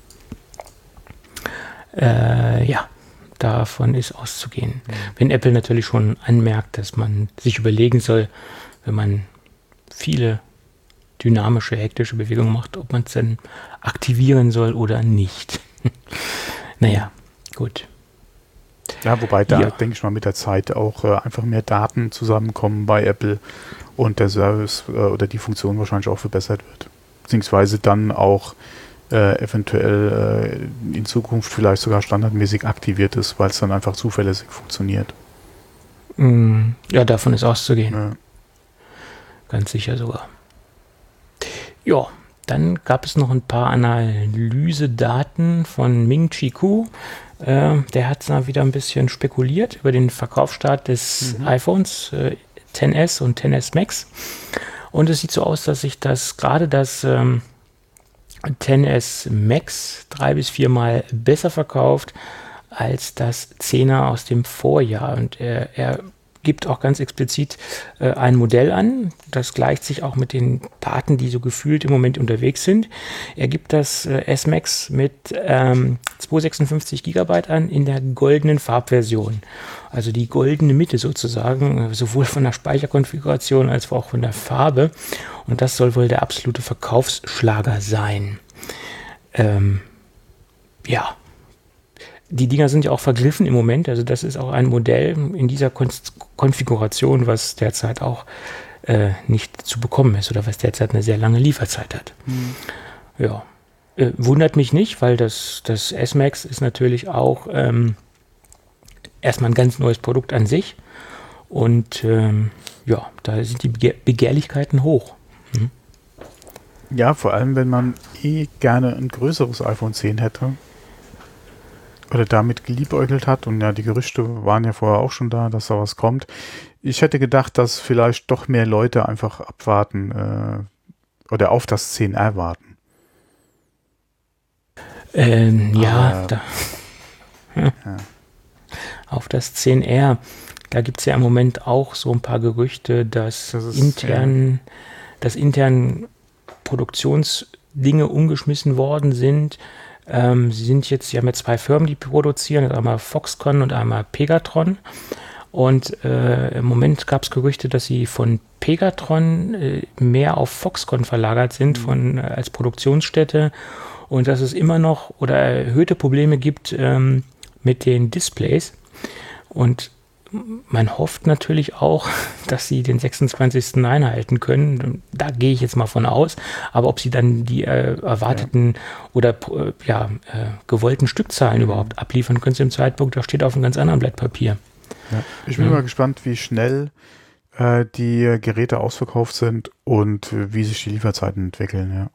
Ja. Äh, ja. Davon ist auszugehen. Mhm. Wenn Apple natürlich schon anmerkt, dass man sich überlegen soll, wenn man viele dynamische, hektische Bewegungen macht, ob man es dann aktivieren soll oder nicht. Naja, gut. Ja, wobei da, ja. denke ich mal, mit der Zeit auch äh, einfach mehr Daten zusammenkommen bei Apple und der Service äh, oder die Funktion wahrscheinlich auch verbessert wird. Beziehungsweise dann auch Äh, eventuell äh, in Zukunft vielleicht sogar standardmäßig aktiviert ist, weil es dann einfach zuverlässig funktioniert. Mm, ja, davon ist auszugehen. Ja. Ganz sicher sogar. Ja, dann gab es noch ein paar Analysedaten von Ming-Chi Kuo. Äh, der hat mal wieder ein bisschen spekuliert über den Verkaufsstart des mhm. iPhones äh, X S und X S Max. Und es sieht so aus, dass sich das gerade das ähm, X S Max drei bis viermal besser verkauft als das zehner aus dem Vorjahr. Und er, er gibt auch ganz explizit äh, ein Modell an. Das gleicht sich auch mit den Daten, die so gefühlt im Moment unterwegs sind. Er gibt das äh, S Max mit ähm, zweihundertsechsundfünfzig Gigabyte an in der goldenen Farbversion. Also die goldene Mitte sozusagen, sowohl von der Speicherkonfiguration als auch von der Farbe. Und das soll wohl der absolute Verkaufsschlager sein. Ähm, ja, die Dinger sind ja auch vergriffen im Moment. Also das ist auch ein Modell in dieser Kon- Konfiguration, was derzeit auch äh, nicht zu bekommen ist oder was derzeit eine sehr lange Lieferzeit hat. Mhm. Ja, äh, wundert mich nicht, weil das, das S Max ist natürlich auch ähm, erstmal ein ganz neues Produkt an sich. Und ähm, ja, da sind die Begehr- Begehrlichkeiten hoch. Mhm. Ja, vor allem, wenn man eh gerne ein größeres iPhone zehn hätte oder damit geliebäugelt hat, und ja, die Gerüchte waren ja vorher auch schon da, dass da was kommt. Ich hätte gedacht, dass vielleicht doch mehr Leute einfach abwarten äh, oder auf das zehn R warten. Ähm, ja, da, Ja. Auf das zehn R. Da gibt es ja im Moment auch so ein paar Gerüchte, dass Das ist, intern, ja. dass intern Produktionsdinge umgeschmissen worden sind. Ähm, sie sind jetzt, sie haben ja zwei Firmen, die produzieren, einmal Foxconn und einmal Pegatron. Und äh, im Moment gab es Gerüchte, dass sie von Pegatron äh, mehr auf Foxconn verlagert sind Mhm. von, äh, als Produktionsstätte und dass es immer noch oder erhöhte Probleme gibt ähm, mit den Displays. Und man hofft natürlich auch, dass sie den sechsundzwanzigsten einhalten können. Da gehe ich jetzt mal von aus. Aber ob sie dann die äh, erwarteten ja. oder äh, ja, äh, gewollten Stückzahlen mhm. überhaupt abliefern können zu dem Zeitpunkt, da steht auf einem ganz anderen Blatt Papier. Ja. Ich bin ja. mal gespannt, wie schnell äh, die Geräte ausverkauft sind und äh, wie sich die Lieferzeiten entwickeln. Ja.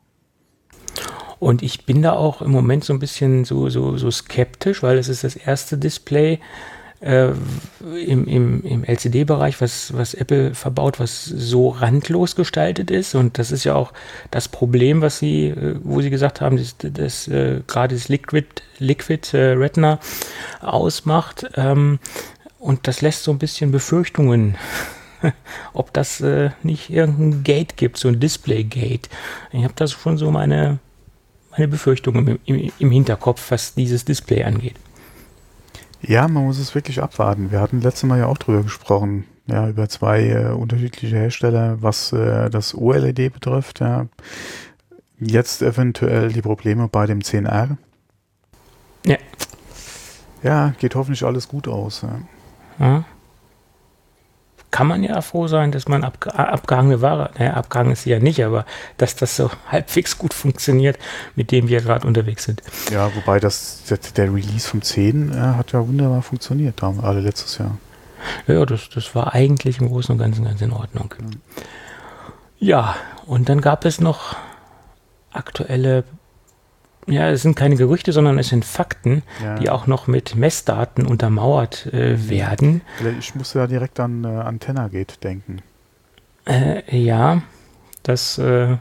Und ich bin da auch im Moment so ein bisschen so, so, so skeptisch, weil es ist das erste Display äh, im, im, im L C D-Bereich, was, was Apple verbaut, was so randlos gestaltet ist. Und das ist ja auch das Problem, was sie, äh, wo sie gesagt haben, dass, dass äh, gerade das Liquid, Liquid äh, Retina ausmacht. Ähm, und das lässt so ein bisschen Befürchtungen, ob das äh, nicht irgendein Gate gibt, so ein Display-Gate. Ich habe das schon so meine, meine Befürchtungen im, im, im Hinterkopf, was dieses Display angeht. Ja, man muss es wirklich abwarten. Wir hatten letztes Mal ja auch drüber gesprochen, ja, über zwei äh, unterschiedliche Hersteller, was äh, das O L E D betrifft. Ja. Jetzt eventuell die Probleme bei dem zehn R. Ja. Ja, geht hoffentlich alles gut aus. Ja. Ja. Kann man ja froh sein, dass man abge abgehangene Ware, naja, abgehangen ist sie ja nicht, aber dass das so halbwegs gut funktioniert, mit dem wir gerade unterwegs sind. Ja, wobei das, der, der Release vom zehn äh, hat ja wunderbar funktioniert, da alle letztes Jahr. Ja, das, das war eigentlich im Großen und Ganzen ganz in Ordnung. Ja, ja, und dann gab es noch aktuelle, ja, es sind keine Gerüchte, sondern es sind Fakten, ja. die auch noch mit Messdaten untermauert äh, werden. Ich musste da direkt an äh, AntennaGate denken. Äh, ja, das, äh,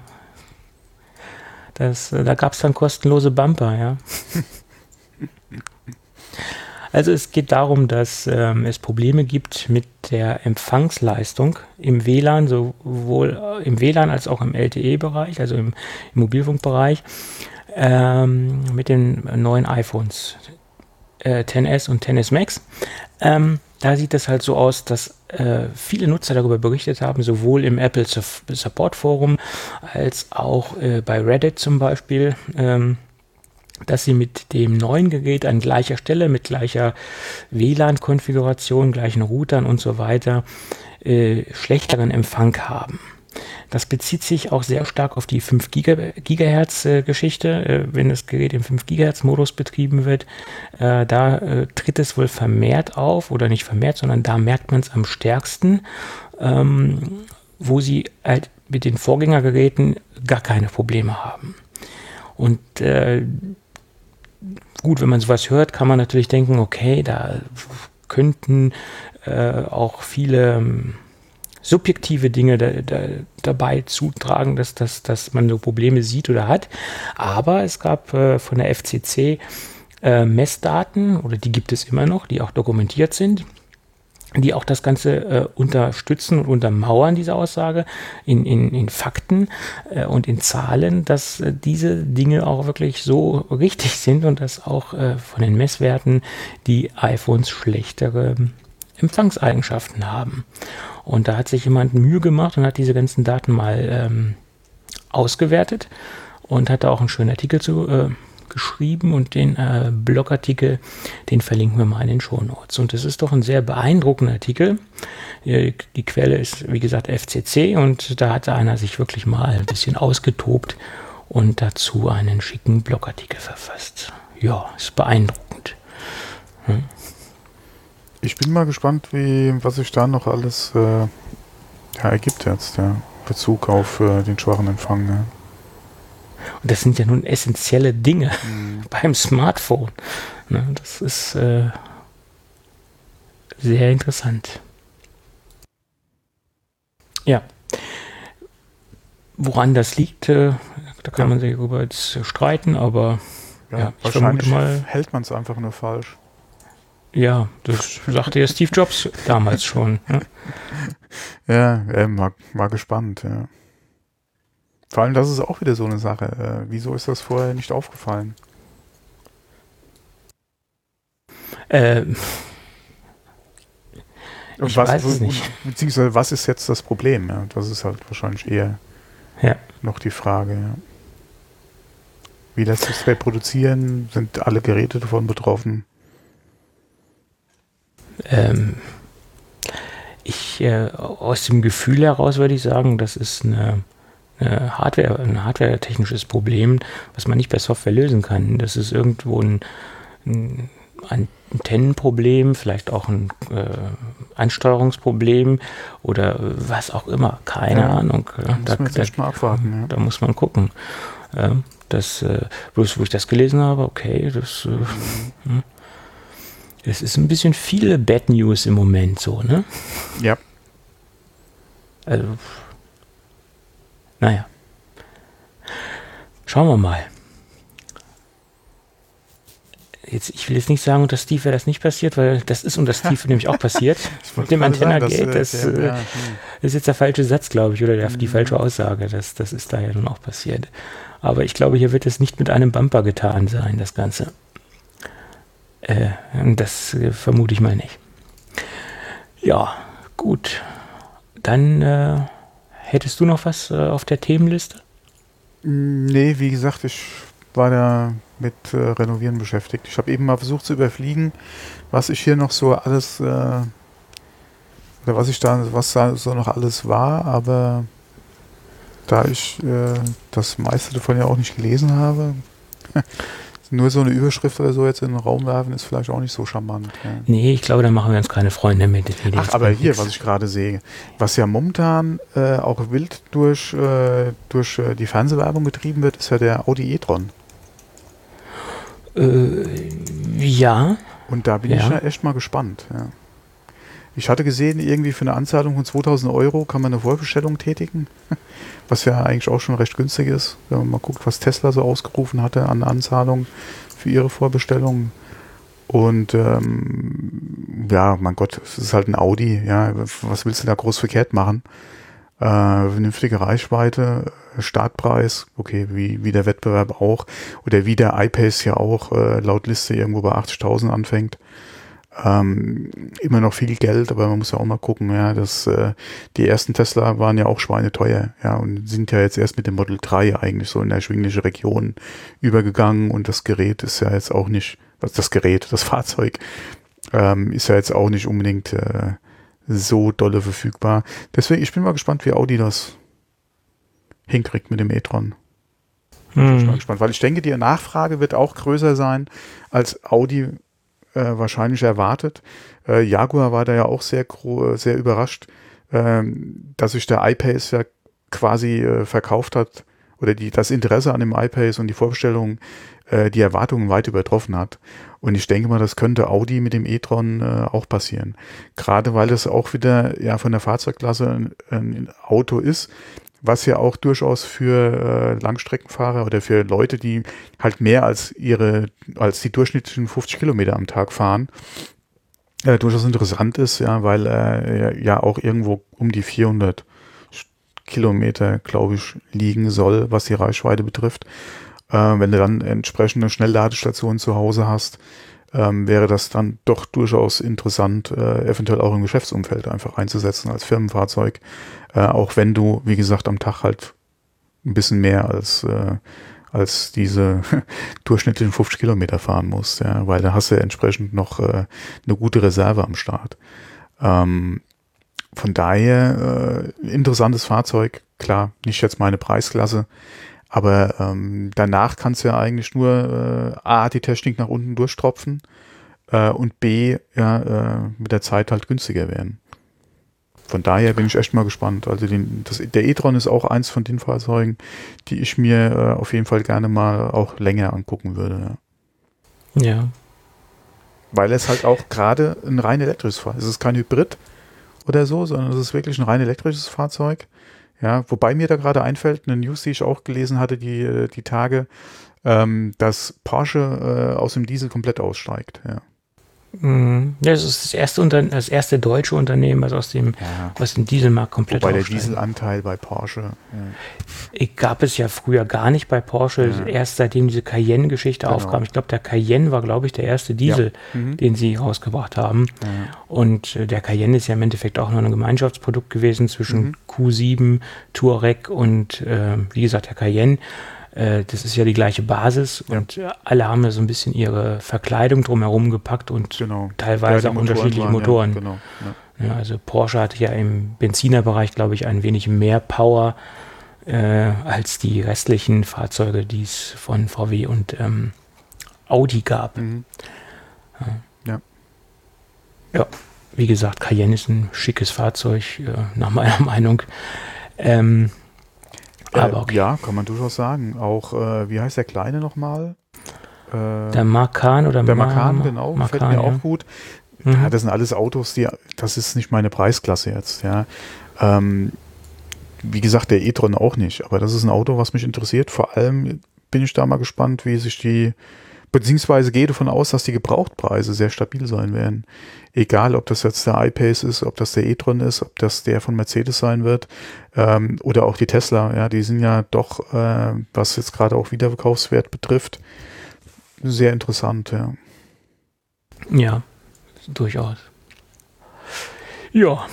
das, äh, da gab es dann kostenlose Bumper, ja. Also es geht darum, dass ähm, es Probleme gibt mit der Empfangsleistung im W L A N, sowohl im W L A N als auch im L T E-Bereich, also im, im Mobilfunkbereich. Ähm, mit den neuen iPhones äh, X S und X S Max. Ähm, da sieht es halt so aus, dass äh, viele Nutzer darüber berichtet haben, sowohl im Apple Support Forum als auch äh, bei Reddit zum Beispiel, ähm, dass sie mit dem neuen Gerät an gleicher Stelle, mit gleicher W L A N-Konfiguration, gleichen Routern und so weiter, äh, schlechteren Empfang haben. Das bezieht sich auch sehr stark auf die fünf Gigahertz-Geschichte, äh, wenn das Gerät im fünf Gigahertz-Modus betrieben wird. Äh, da äh, tritt es wohl vermehrt auf, oder nicht vermehrt, sondern da merkt man es am stärksten, ähm, wo sie halt mit den Vorgängergeräten gar keine Probleme haben. Und äh, gut, wenn man sowas hört, kann man natürlich denken, okay, da könnten äh, auch viele subjektive Dinge da, da, dabei zutragen, dass, dass, dass man so Probleme sieht oder hat. Aber es gab äh, von der F C C äh, Messdaten, oder die gibt es immer noch, die auch dokumentiert sind, die auch das Ganze äh, unterstützen und untermauern, diese Aussage, in, in, in Fakten äh, und in Zahlen, dass äh, diese Dinge auch wirklich so richtig sind und dass auch äh, von den Messwerten die iPhones schlechtere Empfangseigenschaften haben. Und da hat sich jemand Mühe gemacht und hat diese ganzen Daten mal ähm, ausgewertet und hat da auch einen schönen Artikel zu äh, geschrieben, und den äh, Blogartikel, den verlinken wir mal in den Shownotes. Und das ist doch ein sehr beeindruckender Artikel. Die, die Quelle ist, wie gesagt, F C C, und da hat einer sich wirklich mal ein bisschen ausgetobt und dazu einen schicken Blogartikel verfasst. Ja, ist beeindruckend. Hm? Ich bin mal gespannt, wie, was sich da noch alles äh, ja, ergibt jetzt, ja, in Bezug auf äh, den schwachen Empfang. Ja. Und das sind ja nun essentielle Dinge mhm. beim Smartphone. Ne, das ist äh, sehr interessant. Ja. Woran das liegt, äh, da kann ja. man sich darüber jetzt streiten, aber Ja, Ja, ich wahrscheinlich vermute mal- hält man es einfach nur falsch. Ja, das sagte ja Steve Jobs damals schon. Ne? Ja, äh, mal, mal gespannt, ja. Vor allem, das ist auch wieder so eine Sache. Äh, wieso ist das vorher nicht aufgefallen? Ähm, Und Ich was, weiß es nicht. Beziehungsweise, was ist jetzt das Problem? Ja? Das ist halt wahrscheinlich eher ja. noch die Frage. Ja. Wie lässt sich das reproduzieren? Sind alle Geräte davon betroffen? Ähm, ich, äh, aus dem Gefühl heraus würde ich sagen, das ist eine, eine Hardware, ein hardware-technisches Problem, was man nicht per Software lösen kann. Das ist irgendwo ein, ein Antennenproblem, vielleicht auch ein äh, Ansteuerungsproblem oder was auch immer. Keine Ja, Ahnung. Da muss man jetzt echt mal abwarten. Ja. Da muss man gucken. Ja, das, äh, bloß wo ich das gelesen habe, okay, das, äh, hm. es ist ein bisschen viel Bad News im Moment so, ne? Ja. Also, naja. Schauen wir mal. Jetzt, ich will jetzt nicht sagen, unter Steve wäre das nicht passiert, weil das ist unter Steve nämlich auch passiert. Mit dem Antenna-Gate, das, das äh, ja, hm. ist jetzt der falsche Satz, glaube ich, oder der, die falsche Aussage. Das, das ist da ja nun auch passiert. Aber ich glaube, hier wird es nicht mit einem Bumper getan sein, das Ganze. Äh, das äh, vermute ich mal nicht. Ja, gut. Dann äh, hättest du noch was äh, auf der Themenliste? Nee, wie gesagt, ich war da mit äh, Renovieren beschäftigt. Ich habe eben mal versucht zu überfliegen, was ich hier noch so alles, äh, oder was ich da, was da so noch alles war, aber da ich äh, das meiste davon ja auch nicht gelesen habe, nur so eine Überschrift oder so jetzt in den Raum werfen, ist vielleicht auch nicht so charmant. Ja. Nee, ich glaube, da machen wir uns keine Freunde mit. mit Ach, aber hier, was ich gerade sehe, was ja momentan äh, auch wild durch, äh, durch äh, die Fernsehwerbung getrieben wird, ist ja der Audi e-tron. Äh, ja. Und da bin Ja. ich ja echt mal gespannt. Ja. Ich hatte gesehen, irgendwie für eine Anzahlung von zweitausend Euro kann man eine Vorbestellung tätigen, was ja eigentlich auch schon recht günstig ist, wenn man mal guckt, was Tesla so ausgerufen hatte an Anzahlung für ihre Vorbestellung. Und ähm, ja, mein Gott, es ist halt ein Audi, ja, was willst du da groß verkehrt machen? Äh, vernünftige Reichweite, Startpreis, okay, wie, wie der Wettbewerb auch, oder wie der I-Pace ja auch äh, laut Liste irgendwo bei achtzigtausend anfängt. Ähm, immer noch viel Geld, aber man muss ja auch mal gucken, ja, dass äh, die ersten Tesla waren ja auch schweineteuer, ja, und sind ja jetzt erst mit dem Model drei eigentlich so in erschwingliche Region übergegangen und das Gerät ist ja jetzt auch nicht, was das Gerät, das Fahrzeug, ähm, ist ja jetzt auch nicht unbedingt äh, so dolle verfügbar. Deswegen, ich bin mal gespannt, wie Audi das hinkriegt mit dem e-tron. Bin ich mal gespannt, weil ich denke, die Nachfrage wird auch größer sein, als Audi äh, wahrscheinlich erwartet. Äh, Jaguar war da ja auch sehr, gro- sehr überrascht, ähm, dass sich der I-Pace ja quasi äh, verkauft hat oder die, das Interesse an dem I-Pace und die Vorstellung, äh, die Erwartungen weit übertroffen hat. Und ich denke mal, das könnte Audi mit dem e-tron äh, auch passieren. Gerade weil es auch wieder ja von der Fahrzeugklasse ein, ein Auto ist, was ja auch durchaus für äh, Langstreckenfahrer oder für Leute, die halt mehr als ihre, als die durchschnittlichen fünfzig Kilometer am Tag fahren, äh, durchaus interessant ist, ja, weil er äh, ja auch irgendwo um die vierhundert Kilometer, glaube ich, liegen soll, was die Reichweite betrifft. Äh, wenn du dann entsprechende Schnellladestationen zu Hause hast, ähm, wäre das dann doch durchaus interessant, äh, eventuell auch im Geschäftsumfeld einfach einzusetzen als Firmenfahrzeug. Äh, auch wenn du, wie gesagt, am Tag halt ein bisschen mehr als, äh, als diese durchschnittlichen fünfzig Kilometer fahren musst, ja, weil da hast du ja entsprechend noch äh, eine gute Reserve am Start. Ähm, von daher äh, interessantes Fahrzeug, klar, nicht jetzt meine Preisklasse, aber ähm, danach kannst du ja eigentlich nur äh, A, die Technik nach unten durchtropfen äh, und B, ja, äh, mit der Zeit halt günstiger werden. Von daher bin ich echt mal gespannt. Also den, das, der e-tron ist auch eins von den Fahrzeugen, die ich mir äh, auf jeden Fall gerne mal auch länger angucken würde. Ja. Ja. Weil es halt auch gerade ein rein elektrisches Fahrzeug ist. Es ist kein Hybrid oder so, sondern es ist wirklich ein rein elektrisches Fahrzeug. Ja, wobei mir da gerade einfällt, eine News, die ich auch gelesen hatte, die, die Tage, ähm, dass Porsche äh, aus dem Diesel komplett aussteigt. Ja. Ja, das ist das erste, Unter das erste deutsche Unternehmen, was aus dem, Ja. was den Dieselmarkt komplett Wobei der aufsteigt. Dieselanteil bei Porsche. Ja. Gab es ja früher gar nicht bei Porsche, Ja. erst seitdem diese Cayenne-Geschichte Genau. aufkam. Ich glaube, der Cayenne war, glaube ich, der erste Diesel, Ja. Mhm. den sie rausgebracht haben. Ja. Und äh, der Cayenne ist ja im Endeffekt auch nur ein Gemeinschaftsprodukt gewesen zwischen Mhm. Q sieben, Touareg und, äh, wie gesagt, der Cayenne. Äh, das ist ja die gleiche Basis Ja. und äh, alle haben ja so ein bisschen ihre Verkleidung drumherum gepackt und Genau. teilweise Ja, die auch unterschiedliche waren, Motoren. Ja, genau. Ja. Ja, also Porsche hatte ja im Benzinerbereich, glaube ich, ein wenig mehr Power äh, als die restlichen Fahrzeuge, die es von V W und ähm, Audi gab. Mhm. Ja. Ja, wie gesagt, Cayenne ist ein schickes Fahrzeug, äh, nach meiner Meinung. Ähm, aber Äh, okay. Ja, kann man durchaus sagen. Auch, äh, wie heißt der Kleine nochmal? Äh, Der Macan oder der Ma- Macan, genau, Macan, gefällt mir ja. auch gut. Mhm. Ja, das sind alles Autos, die, das ist nicht meine Preisklasse jetzt, ja. Ähm, wie gesagt, der e-tron auch nicht, aber das ist ein Auto, was mich interessiert. Vor allem bin ich da mal gespannt, wie sich die, beziehungsweise gehe davon aus, dass die Gebrauchtpreise sehr stabil sein werden. Egal, ob das jetzt der I-Pace ist, ob das der e-tron ist, ob das der von Mercedes sein wird, ähm, oder auch die Tesla, ja, die sind ja doch, äh, was jetzt gerade auch Wiederverkaufswert betrifft, sehr interessant, ja. Ja, durchaus. Ja,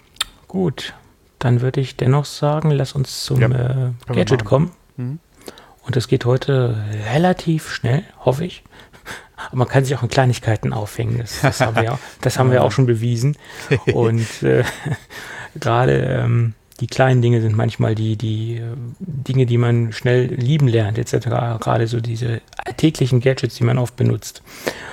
gut. Dann würde ich dennoch sagen, lass uns zum Ja, äh, Gadget machen. kommen. Mhm. Und es geht heute relativ schnell, hoffe ich. Aber man kann sich auch in Kleinigkeiten aufhängen. Das, das haben wir ja, das haben wir auch schon bewiesen. Und äh, gerade ähm, die kleinen Dinge sind manchmal die, die äh, Dinge, die man schnell lieben lernt, et cetera. Gerade so diese alltäglichen Gadgets, die man oft benutzt.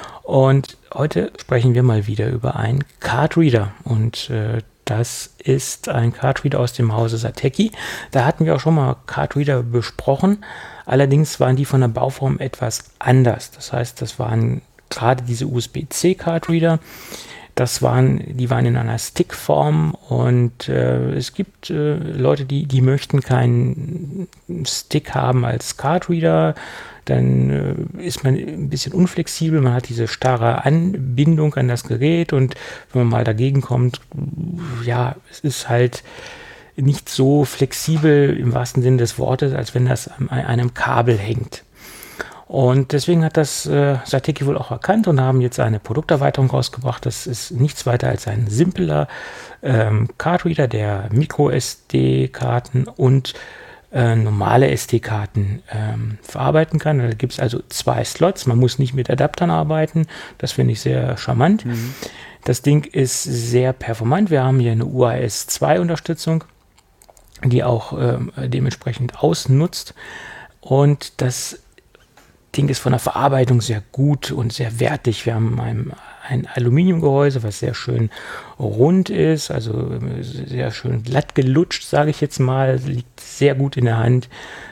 Und heute sprechen wir mal wieder über einen Cardreader. Und äh, das ist ein Cardreader aus dem Hause Satechi. Da hatten wir auch schon mal Cardreader besprochen. Allerdings waren die von der Bauform etwas anders. Das heißt, das waren gerade diese U S B C Cardreader. Das waren, die waren in einer Stickform und äh, es gibt äh, Leute, die, die möchten keinen Stick haben als Cardreader. Dann äh, ist man ein bisschen unflexibel, man hat diese starre Anbindung an das Gerät und wenn man mal dagegen kommt, ja, es ist halt nicht so flexibel im wahrsten Sinne des Wortes, als wenn das an einem Kabel hängt. Und deswegen hat das äh, Satechi wohl auch erkannt und haben jetzt eine Produkterweiterung rausgebracht. Das ist nichts weiter als ein simpler ähm, Cardreader, der Micro-S D-Karten und äh, normale S D-Karten ähm, verarbeiten kann. Da gibt es also zwei Slots. Man muss nicht mit Adaptern arbeiten. Das finde ich sehr charmant. Mhm. Das Ding ist sehr performant. Wir haben hier eine U A S zwei Unterstützung, die auch ähm, dementsprechend ausnutzt. Und das Ding ist von der Verarbeitung sehr gut und sehr wertig. Wir haben ein, ein Aluminiumgehäuse, was sehr schön rund ist, also sehr schön glatt gelutscht, sage ich jetzt mal, liegt sehr gut in der Hand.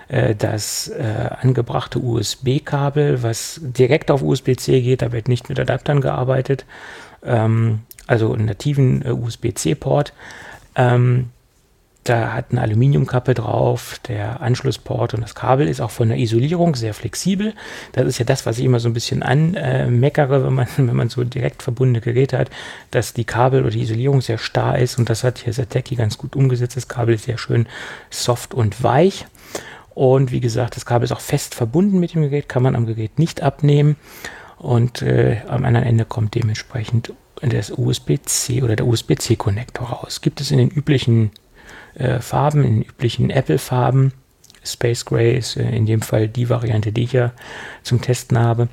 Das äh, angebrachte U S B-Kabel, was direkt auf U S B C geht, da wird nicht mit Adaptern gearbeitet, ähm, also einen nativen äh, U S B C-Port. Ähm, Da hat eine Aluminiumkappe drauf, der Anschlussport und das Kabel ist auch von der Isolierung sehr flexibel. Das ist ja das, was ich immer so ein bisschen anmeckere, wenn man, wenn man so direkt verbundene Geräte hat, dass die Kabel oder die Isolierung sehr starr ist und das hat hier Satechi ganz gut umgesetzt. Das Kabel ist sehr schön soft und weich und wie gesagt, das Kabel ist auch fest verbunden mit dem Gerät, kann man am Gerät nicht abnehmen und äh, am anderen Ende kommt dementsprechend das U S B C oder der U S B C-Konnektor raus. Gibt es in den üblichen Farben, in üblichen Apple-Farben. Space Gray ist in dem Fall die Variante, die ich ja zum Testen habe.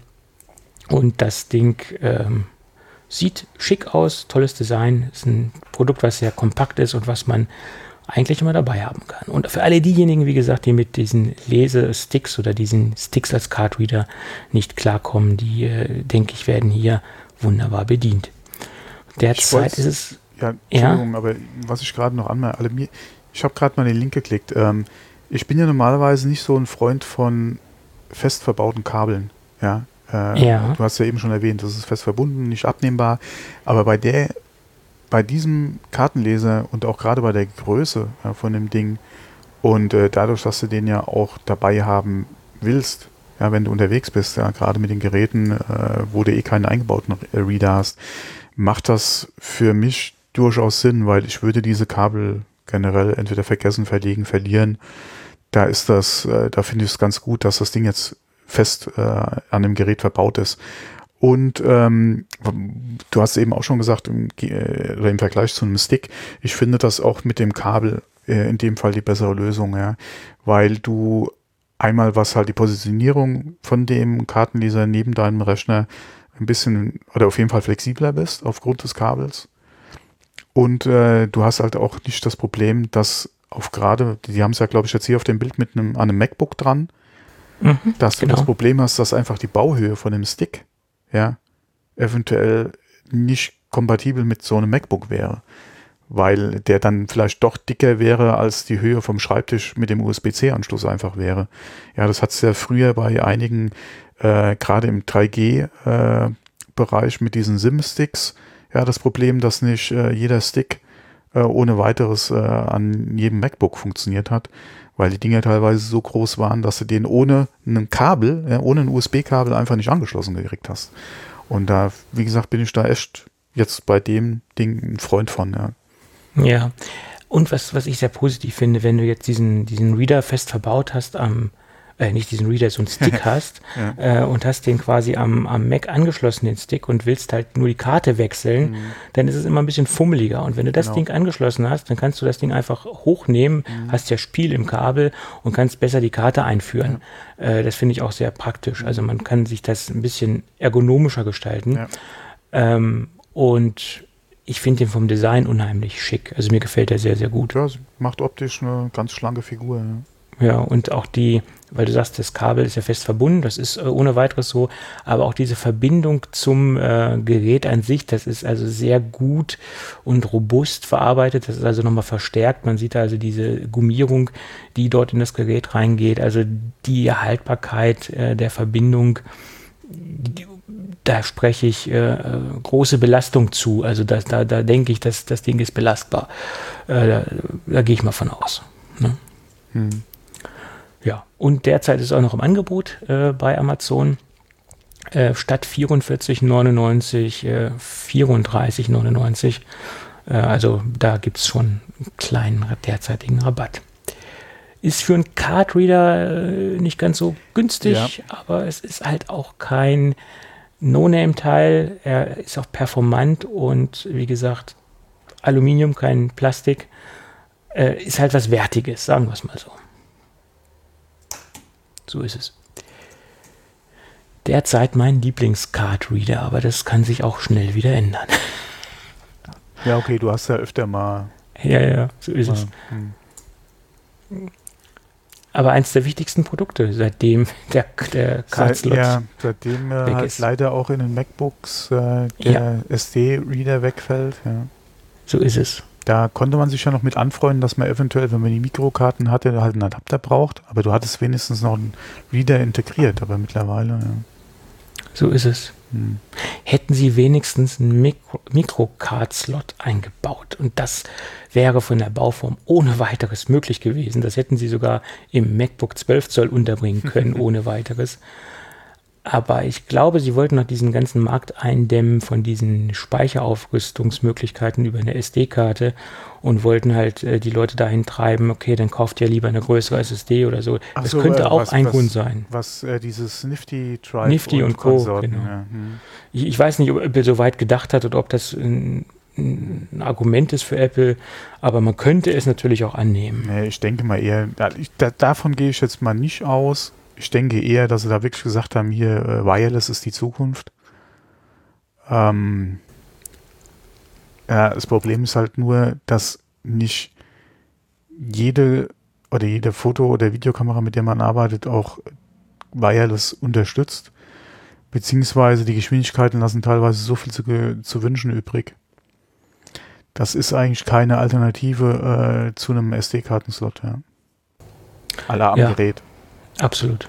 Und das Ding ähm, sieht schick aus, tolles Design. Ist ein Produkt, was sehr kompakt ist und was man eigentlich immer dabei haben kann. Und für alle diejenigen, wie gesagt, die mit diesen Lesesticks oder diesen Sticks als Cardreader nicht klarkommen, die, äh, denke ich, werden hier wunderbar bedient. Derzeit ist es Ja, Entschuldigung, ja? aber was ich gerade noch anmerke, ich habe gerade mal den Link geklickt. Ähm, ich bin ja normalerweise nicht so ein Freund von fest verbauten Kabeln. Ja, äh, ja. Du hast ja eben schon erwähnt, das ist fest verbunden, nicht abnehmbar. Aber bei der bei diesem Kartenleser und auch gerade bei der Größe ja, von dem Ding und äh, dadurch, dass du den ja auch dabei haben willst, ja, wenn du unterwegs bist, ja, gerade mit den Geräten, äh, wo du eh keinen eingebauten Reader hast, macht das für mich durchaus Sinn, weil ich würde diese Kabel generell entweder vergessen, verlegen, verlieren. Da ist das, äh, da finde ich es ganz gut, dass das Ding jetzt fest äh, an dem Gerät verbaut ist. Und ähm, du hast eben auch schon gesagt, im, äh, oder im Vergleich zu einem Stick, ich finde das auch mit dem Kabel äh, in dem Fall die bessere Lösung, ja, weil du einmal, was halt die Positionierung von dem Kartenleser neben deinem Rechner ein bisschen oder auf jeden Fall flexibler bist aufgrund des Kabels. Und äh, du hast halt auch nicht das Problem, dass auf gerade, die haben es ja, glaube ich, jetzt hier auf dem Bild mit einem, an einem MacBook dran, mhm, dass du genau. das Problem hast, dass einfach die Bauhöhe von dem Stick, ja, eventuell nicht kompatibel mit so einem MacBook wäre. Weil der dann vielleicht doch dicker wäre, als die Höhe vom Schreibtisch mit dem U S B C Anschluss einfach wäre. Ja, das hat es ja früher bei einigen, äh, gerade im drei G Bereich äh, mit diesen SIM-Sticks, ja, das Problem, dass nicht äh, jeder Stick äh, ohne weiteres äh, an jedem MacBook funktioniert hat, weil die Dinger teilweise so groß waren, dass du den ohne ein Kabel, ja, ohne ein U S B-Kabel einfach nicht angeschlossen gekriegt hast. Und da, wie gesagt, bin ich da echt jetzt bei dem Ding ein Freund von, ja. Ja, und was, was ich sehr positiv finde, wenn du jetzt diesen, diesen Reader fest verbaut hast, am, äh, nicht diesen Reader, so einen Stick hast ja. äh, und hast den quasi am, am Mac angeschlossen, den Stick, und willst halt nur die Karte wechseln, mhm. dann ist es immer ein bisschen fummeliger. Und wenn du das genau. Ding angeschlossen hast, dann kannst du das Ding einfach hochnehmen, mhm. hast ja Spiel im Kabel und kannst besser die Karte einführen. Ja. Äh, das finde ich auch sehr praktisch. Mhm. Also man kann sich das ein bisschen ergonomischer gestalten. Ja. Ähm, und ich finde den vom Design unheimlich schick. Also mir gefällt der sehr, sehr gut. Ja, macht optisch eine ganz schlanke Figur. Ja, ja, und auch die, weil du sagst, das Kabel ist ja fest verbunden, das ist äh, ohne weiteres so, aber auch diese Verbindung zum äh, Gerät an sich, das ist also sehr gut und robust verarbeitet. Das ist also nochmal verstärkt. Man sieht also diese Gummierung, die dort in das Gerät reingeht. Also die Haltbarkeit äh, der Verbindung, die, da spreche ich äh, große Belastung zu. Also das, da, da denke ich, dass das Ding ist belastbar. Äh, da, da gehe ich mal von aus. Ne? Hm. Ja, und derzeit ist es auch noch im Angebot äh, bei Amazon. Äh, statt vierundvierzig neunundneunzig, äh, vierunddreißig neunundneunzig. Äh, also da gibt es schon einen kleinen derzeitigen Rabatt. Ist für einen Cardreader äh, nicht ganz so günstig, ja. aber es ist halt auch kein No-Name-Teil. Er ist auch performant und wie gesagt, Aluminium, kein Plastik. Äh, ist halt was Wertiges, sagen wir es mal so. So ist es. Derzeit mein Lieblings-Cardreader, aber das kann sich auch schnell wieder ändern. Ja, okay, du hast ja öfter mal... Ja, ja, so ist mal, es. Hm. Aber eins der wichtigsten Produkte, seitdem der, der Card-Slot ja, seitdem äh, halt ist. Leider auch in den MacBooks äh, der ja. S D-Reader wegfällt. Ja. So ist es. Da konnte man sich ja noch mit anfreunden, dass man eventuell, wenn man die Mikrokarten hatte, halt einen Adapter braucht. Aber du hattest wenigstens noch einen Reader integriert, aber mittlerweile, ja. So ist es. Hm. Hätten sie wenigstens einen Mikro- Mikrocard-Slot eingebaut. Und das wäre von der Bauform ohne weiteres möglich gewesen. Das hätten sie sogar im MacBook zwölf Zoll unterbringen können, ohne weiteres. Aber ich glaube, sie wollten noch diesen ganzen Markt eindämmen von diesen Speicheraufrüstungsmöglichkeiten über eine S D-Karte und wollten halt äh, die Leute dahin treiben, okay, dann kauft ihr lieber eine größere S S D oder so. Ach das so, könnte äh, auch was, ein was, Grund sein. Was äh, dieses Nifty Drive Nifty und, und Co. Konsorten, Genau. Ja. Hm. Ich, ich weiß nicht, ob Apple so weit gedacht hat oder ob das ein, ein Argument ist für Apple, aber man könnte es natürlich auch annehmen. Nee, ich denke mal eher, ich, da, davon gehe ich jetzt mal nicht aus. Ich denke eher, dass sie da wirklich gesagt haben, hier, äh, Wireless ist die Zukunft. Ähm, ja, das Problem ist halt nur, dass nicht jede oder jede Foto- oder Videokamera, mit der man arbeitet, auch Wireless unterstützt. Beziehungsweise die Geschwindigkeiten lassen teilweise so viel zu, zu wünschen übrig. Das ist eigentlich keine Alternative äh, zu einem S D-Kartenslot. Ja. Alle am ja. Gerät. Absolut.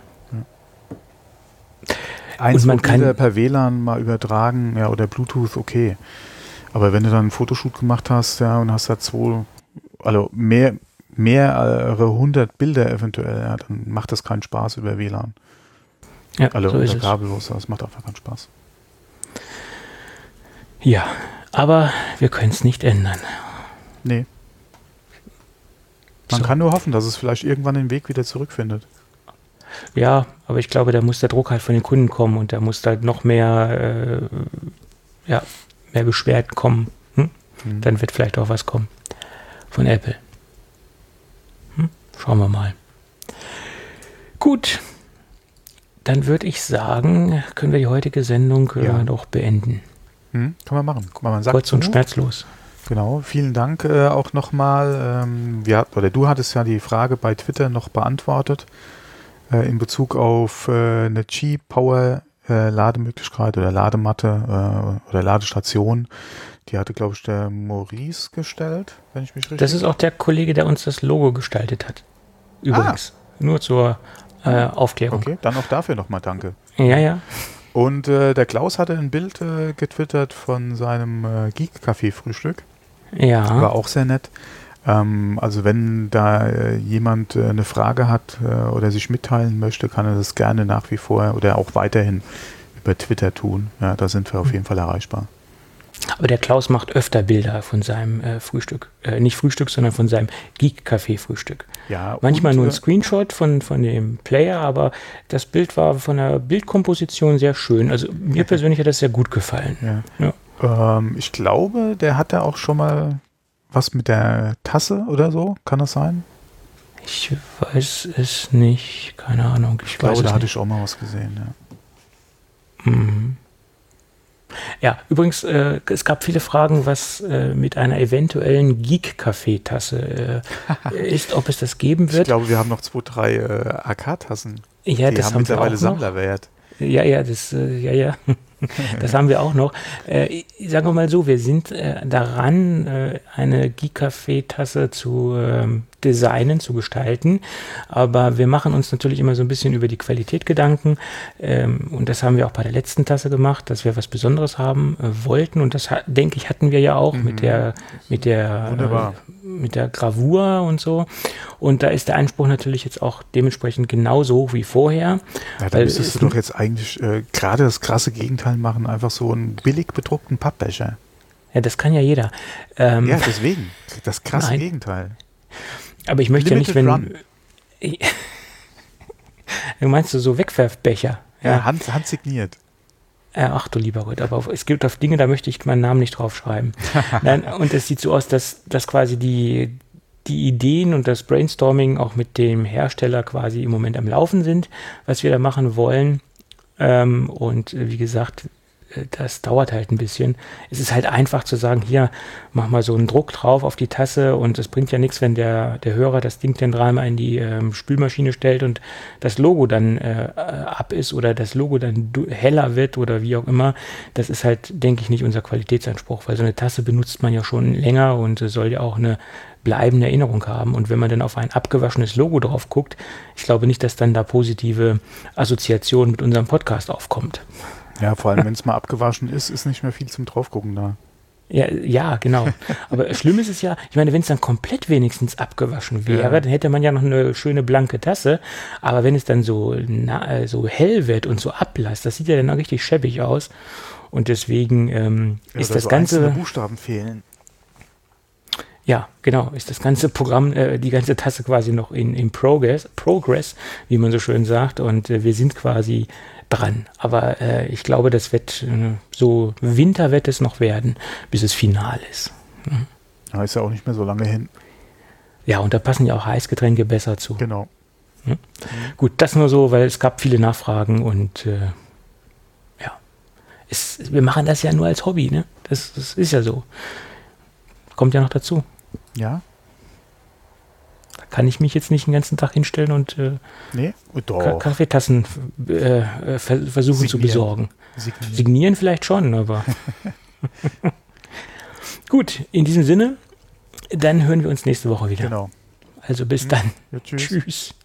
Ja. Eins, und man kann per W L A N mal übertragen, ja, oder Bluetooth, okay. Aber wenn du dann einen Fotoshoot gemacht hast, ja, und hast da zwei, also mehr, mehrere hundert Bilder eventuell, ja, dann macht das keinen Spaß über W L A N. Ja, Also so ist oder es. kabellos, das macht einfach keinen Spaß. Ja, aber wir können es nicht ändern. Nee. Man So. kann nur hoffen, dass es vielleicht irgendwann den Weg wieder zurückfindet. Ja, aber ich glaube, da muss der Druck halt von den Kunden kommen und da muss halt noch mehr, äh, ja, mehr Beschwerden kommen. Hm? Mhm. Dann wird vielleicht auch was kommen von Apple. Hm? Schauen wir mal. Gut, dann würde ich sagen, können wir die heutige Sendung äh, Ja. doch beenden. Hm? Kann man machen. Man sagt Kurz und so, schmerzlos. Genau, vielen Dank äh, auch nochmal. Ähm, wir, oder du hattest ja die Frage bei Twitter noch beantwortet äh, in Bezug auf äh, eine Qi-Power-Lademöglichkeit oder Ladematte äh, oder Ladestation. Die hatte, glaube ich, der Maurice gestellt, wenn ich mich richtig... Das ist auch der Kollege, der uns das Logo gestaltet hat. Übrigens. Nur zur äh, Aufklärung. Okay, dann auch dafür nochmal danke. Ja, ja. Und äh, der Klaus hatte ein Bild äh, getwittert von seinem äh, Geek-Café-Frühstück. Ja. War auch sehr nett. Ähm, also wenn da äh, jemand äh, eine Frage hat äh, oder sich mitteilen möchte, kann er das gerne nach wie vor oder auch weiterhin über Twitter tun. Ja, da sind wir auf jeden Fall erreichbar. Aber der Klaus macht öfter Bilder von seinem äh, Frühstück. Äh, nicht Frühstück, sondern von seinem Geek-Café-Frühstück. Ja, Manchmal und, nur ein äh, Screenshot von, von dem Player, aber das Bild war von der Bildkomposition sehr schön. Also mir persönlich hat das sehr gut gefallen. Ja. Ja. Ähm, ich glaube, der hatte auch schon mal was mit der Tasse oder so. Kann das sein? Ich weiß es nicht. Keine Ahnung. Ich, Ich glaube, weiß da es hatte nicht. ich auch mal was gesehen. Ja. Mhm. Ja, übrigens, äh, es gab viele Fragen, was äh, mit einer eventuellen Geek-Café-Tasse äh, ist, ob es das geben Ich wird. glaube, wir haben noch zwei, drei äh, A K-Tassen. Ja, Die das haben haben wir auch mittlerweile noch. Sammlerwert. Ja, ja, das, äh, ja, ja, das haben wir auch noch. Äh, sagen wir mal so, wir sind äh, daran, äh, eine Geek-Café-Tasse zu ähm, designen, zu gestalten, aber wir machen uns natürlich immer so ein bisschen über die Qualität Gedanken ähm, und das haben wir auch bei der letzten Tasse gemacht, dass wir was Besonderes haben äh, wollten und das, ha- denke ich, hatten wir ja auch Mhm. mit der, mit der, Wunderbar. äh, mit der Gravur und so und da ist der Anspruch natürlich jetzt auch dementsprechend genauso hoch wie vorher. Ja, da Weil müsstest es- du doch jetzt eigentlich äh, gerade das krasse Gegenteil machen, einfach so einen billig bedruckten Pappbecher. Ja, das kann ja jeder. Ähm, Ja, deswegen. Das krasse Nein. Gegenteil. aber ich möchte Limited ja nicht, Run. wenn. Du meinst du so Wegwerfbecher? Ja, hand, handsigniert. Äh, ach du lieber Gott, aber auf, es gibt auf Dinge, da möchte ich meinen Namen nicht draufschreiben. Nein, und es sieht so aus, dass, dass quasi die, die Ideen und das Brainstorming auch mit dem Hersteller quasi im Moment am Laufen sind, was wir da machen wollen. Ähm, und äh, wie gesagt, äh, das dauert halt ein bisschen. Es ist halt einfach zu sagen, hier, mach mal so einen Druck drauf auf die Tasse und es bringt ja nichts, wenn der, der Hörer das Ding dann dreimal in die ähm, Spülmaschine stellt und das Logo dann äh, ab ist oder das Logo dann du- heller wird oder wie auch immer. Das ist halt, denke ich, nicht unser Qualitätsanspruch, weil so eine Tasse benutzt man ja schon länger und äh, soll ja auch eine bleibende Erinnerung haben. Und wenn man dann auf ein abgewaschenes Logo drauf guckt, ich glaube nicht, dass dann da positive Assoziationen mit unserem Podcast aufkommt. Ja, vor allem, wenn es mal abgewaschen ist, ist nicht mehr viel zum Draufgucken da. Ja, ja, genau. Aber schlimm ist es ja, ich meine, wenn es dann komplett wenigstens abgewaschen wäre, Ja. dann hätte man ja noch eine schöne blanke Tasse. Aber wenn es dann so, na, äh, so hell wird und so ablasst, das sieht ja dann auch richtig schäbig aus. Und deswegen ähm, Ja, ist oder das so Ganze. einzelne Buchstaben fehlen. Ja, genau, ist das ganze Programm, äh, die ganze Tasse quasi noch in, in Progress, Progress, wie man so schön sagt, und äh, wir sind quasi dran. Aber äh, ich glaube, das wird äh, so Winter wird es noch werden, bis es final ist. Ja, ist ja auch nicht mehr so lange hin. Ja, und da passen ja auch Heißgetränke besser zu. Genau. Gut, das nur so, weil es gab viele Nachfragen und äh, ja, es, wir machen das ja nur als Hobby, ne? Das, das ist ja so. Kommt ja noch dazu. Ja? Da kann ich mich jetzt nicht den ganzen Tag hinstellen und äh, Nee? Oh, Ka- doch. Kaffeetassen äh, äh, ver versuchen zu Signieren. besorgen. Signiert. Signieren vielleicht schon, aber gut, in diesem Sinne, dann hören wir uns nächste Woche wieder. Genau. Also bis dann. Ja, tschüss. Tschüss.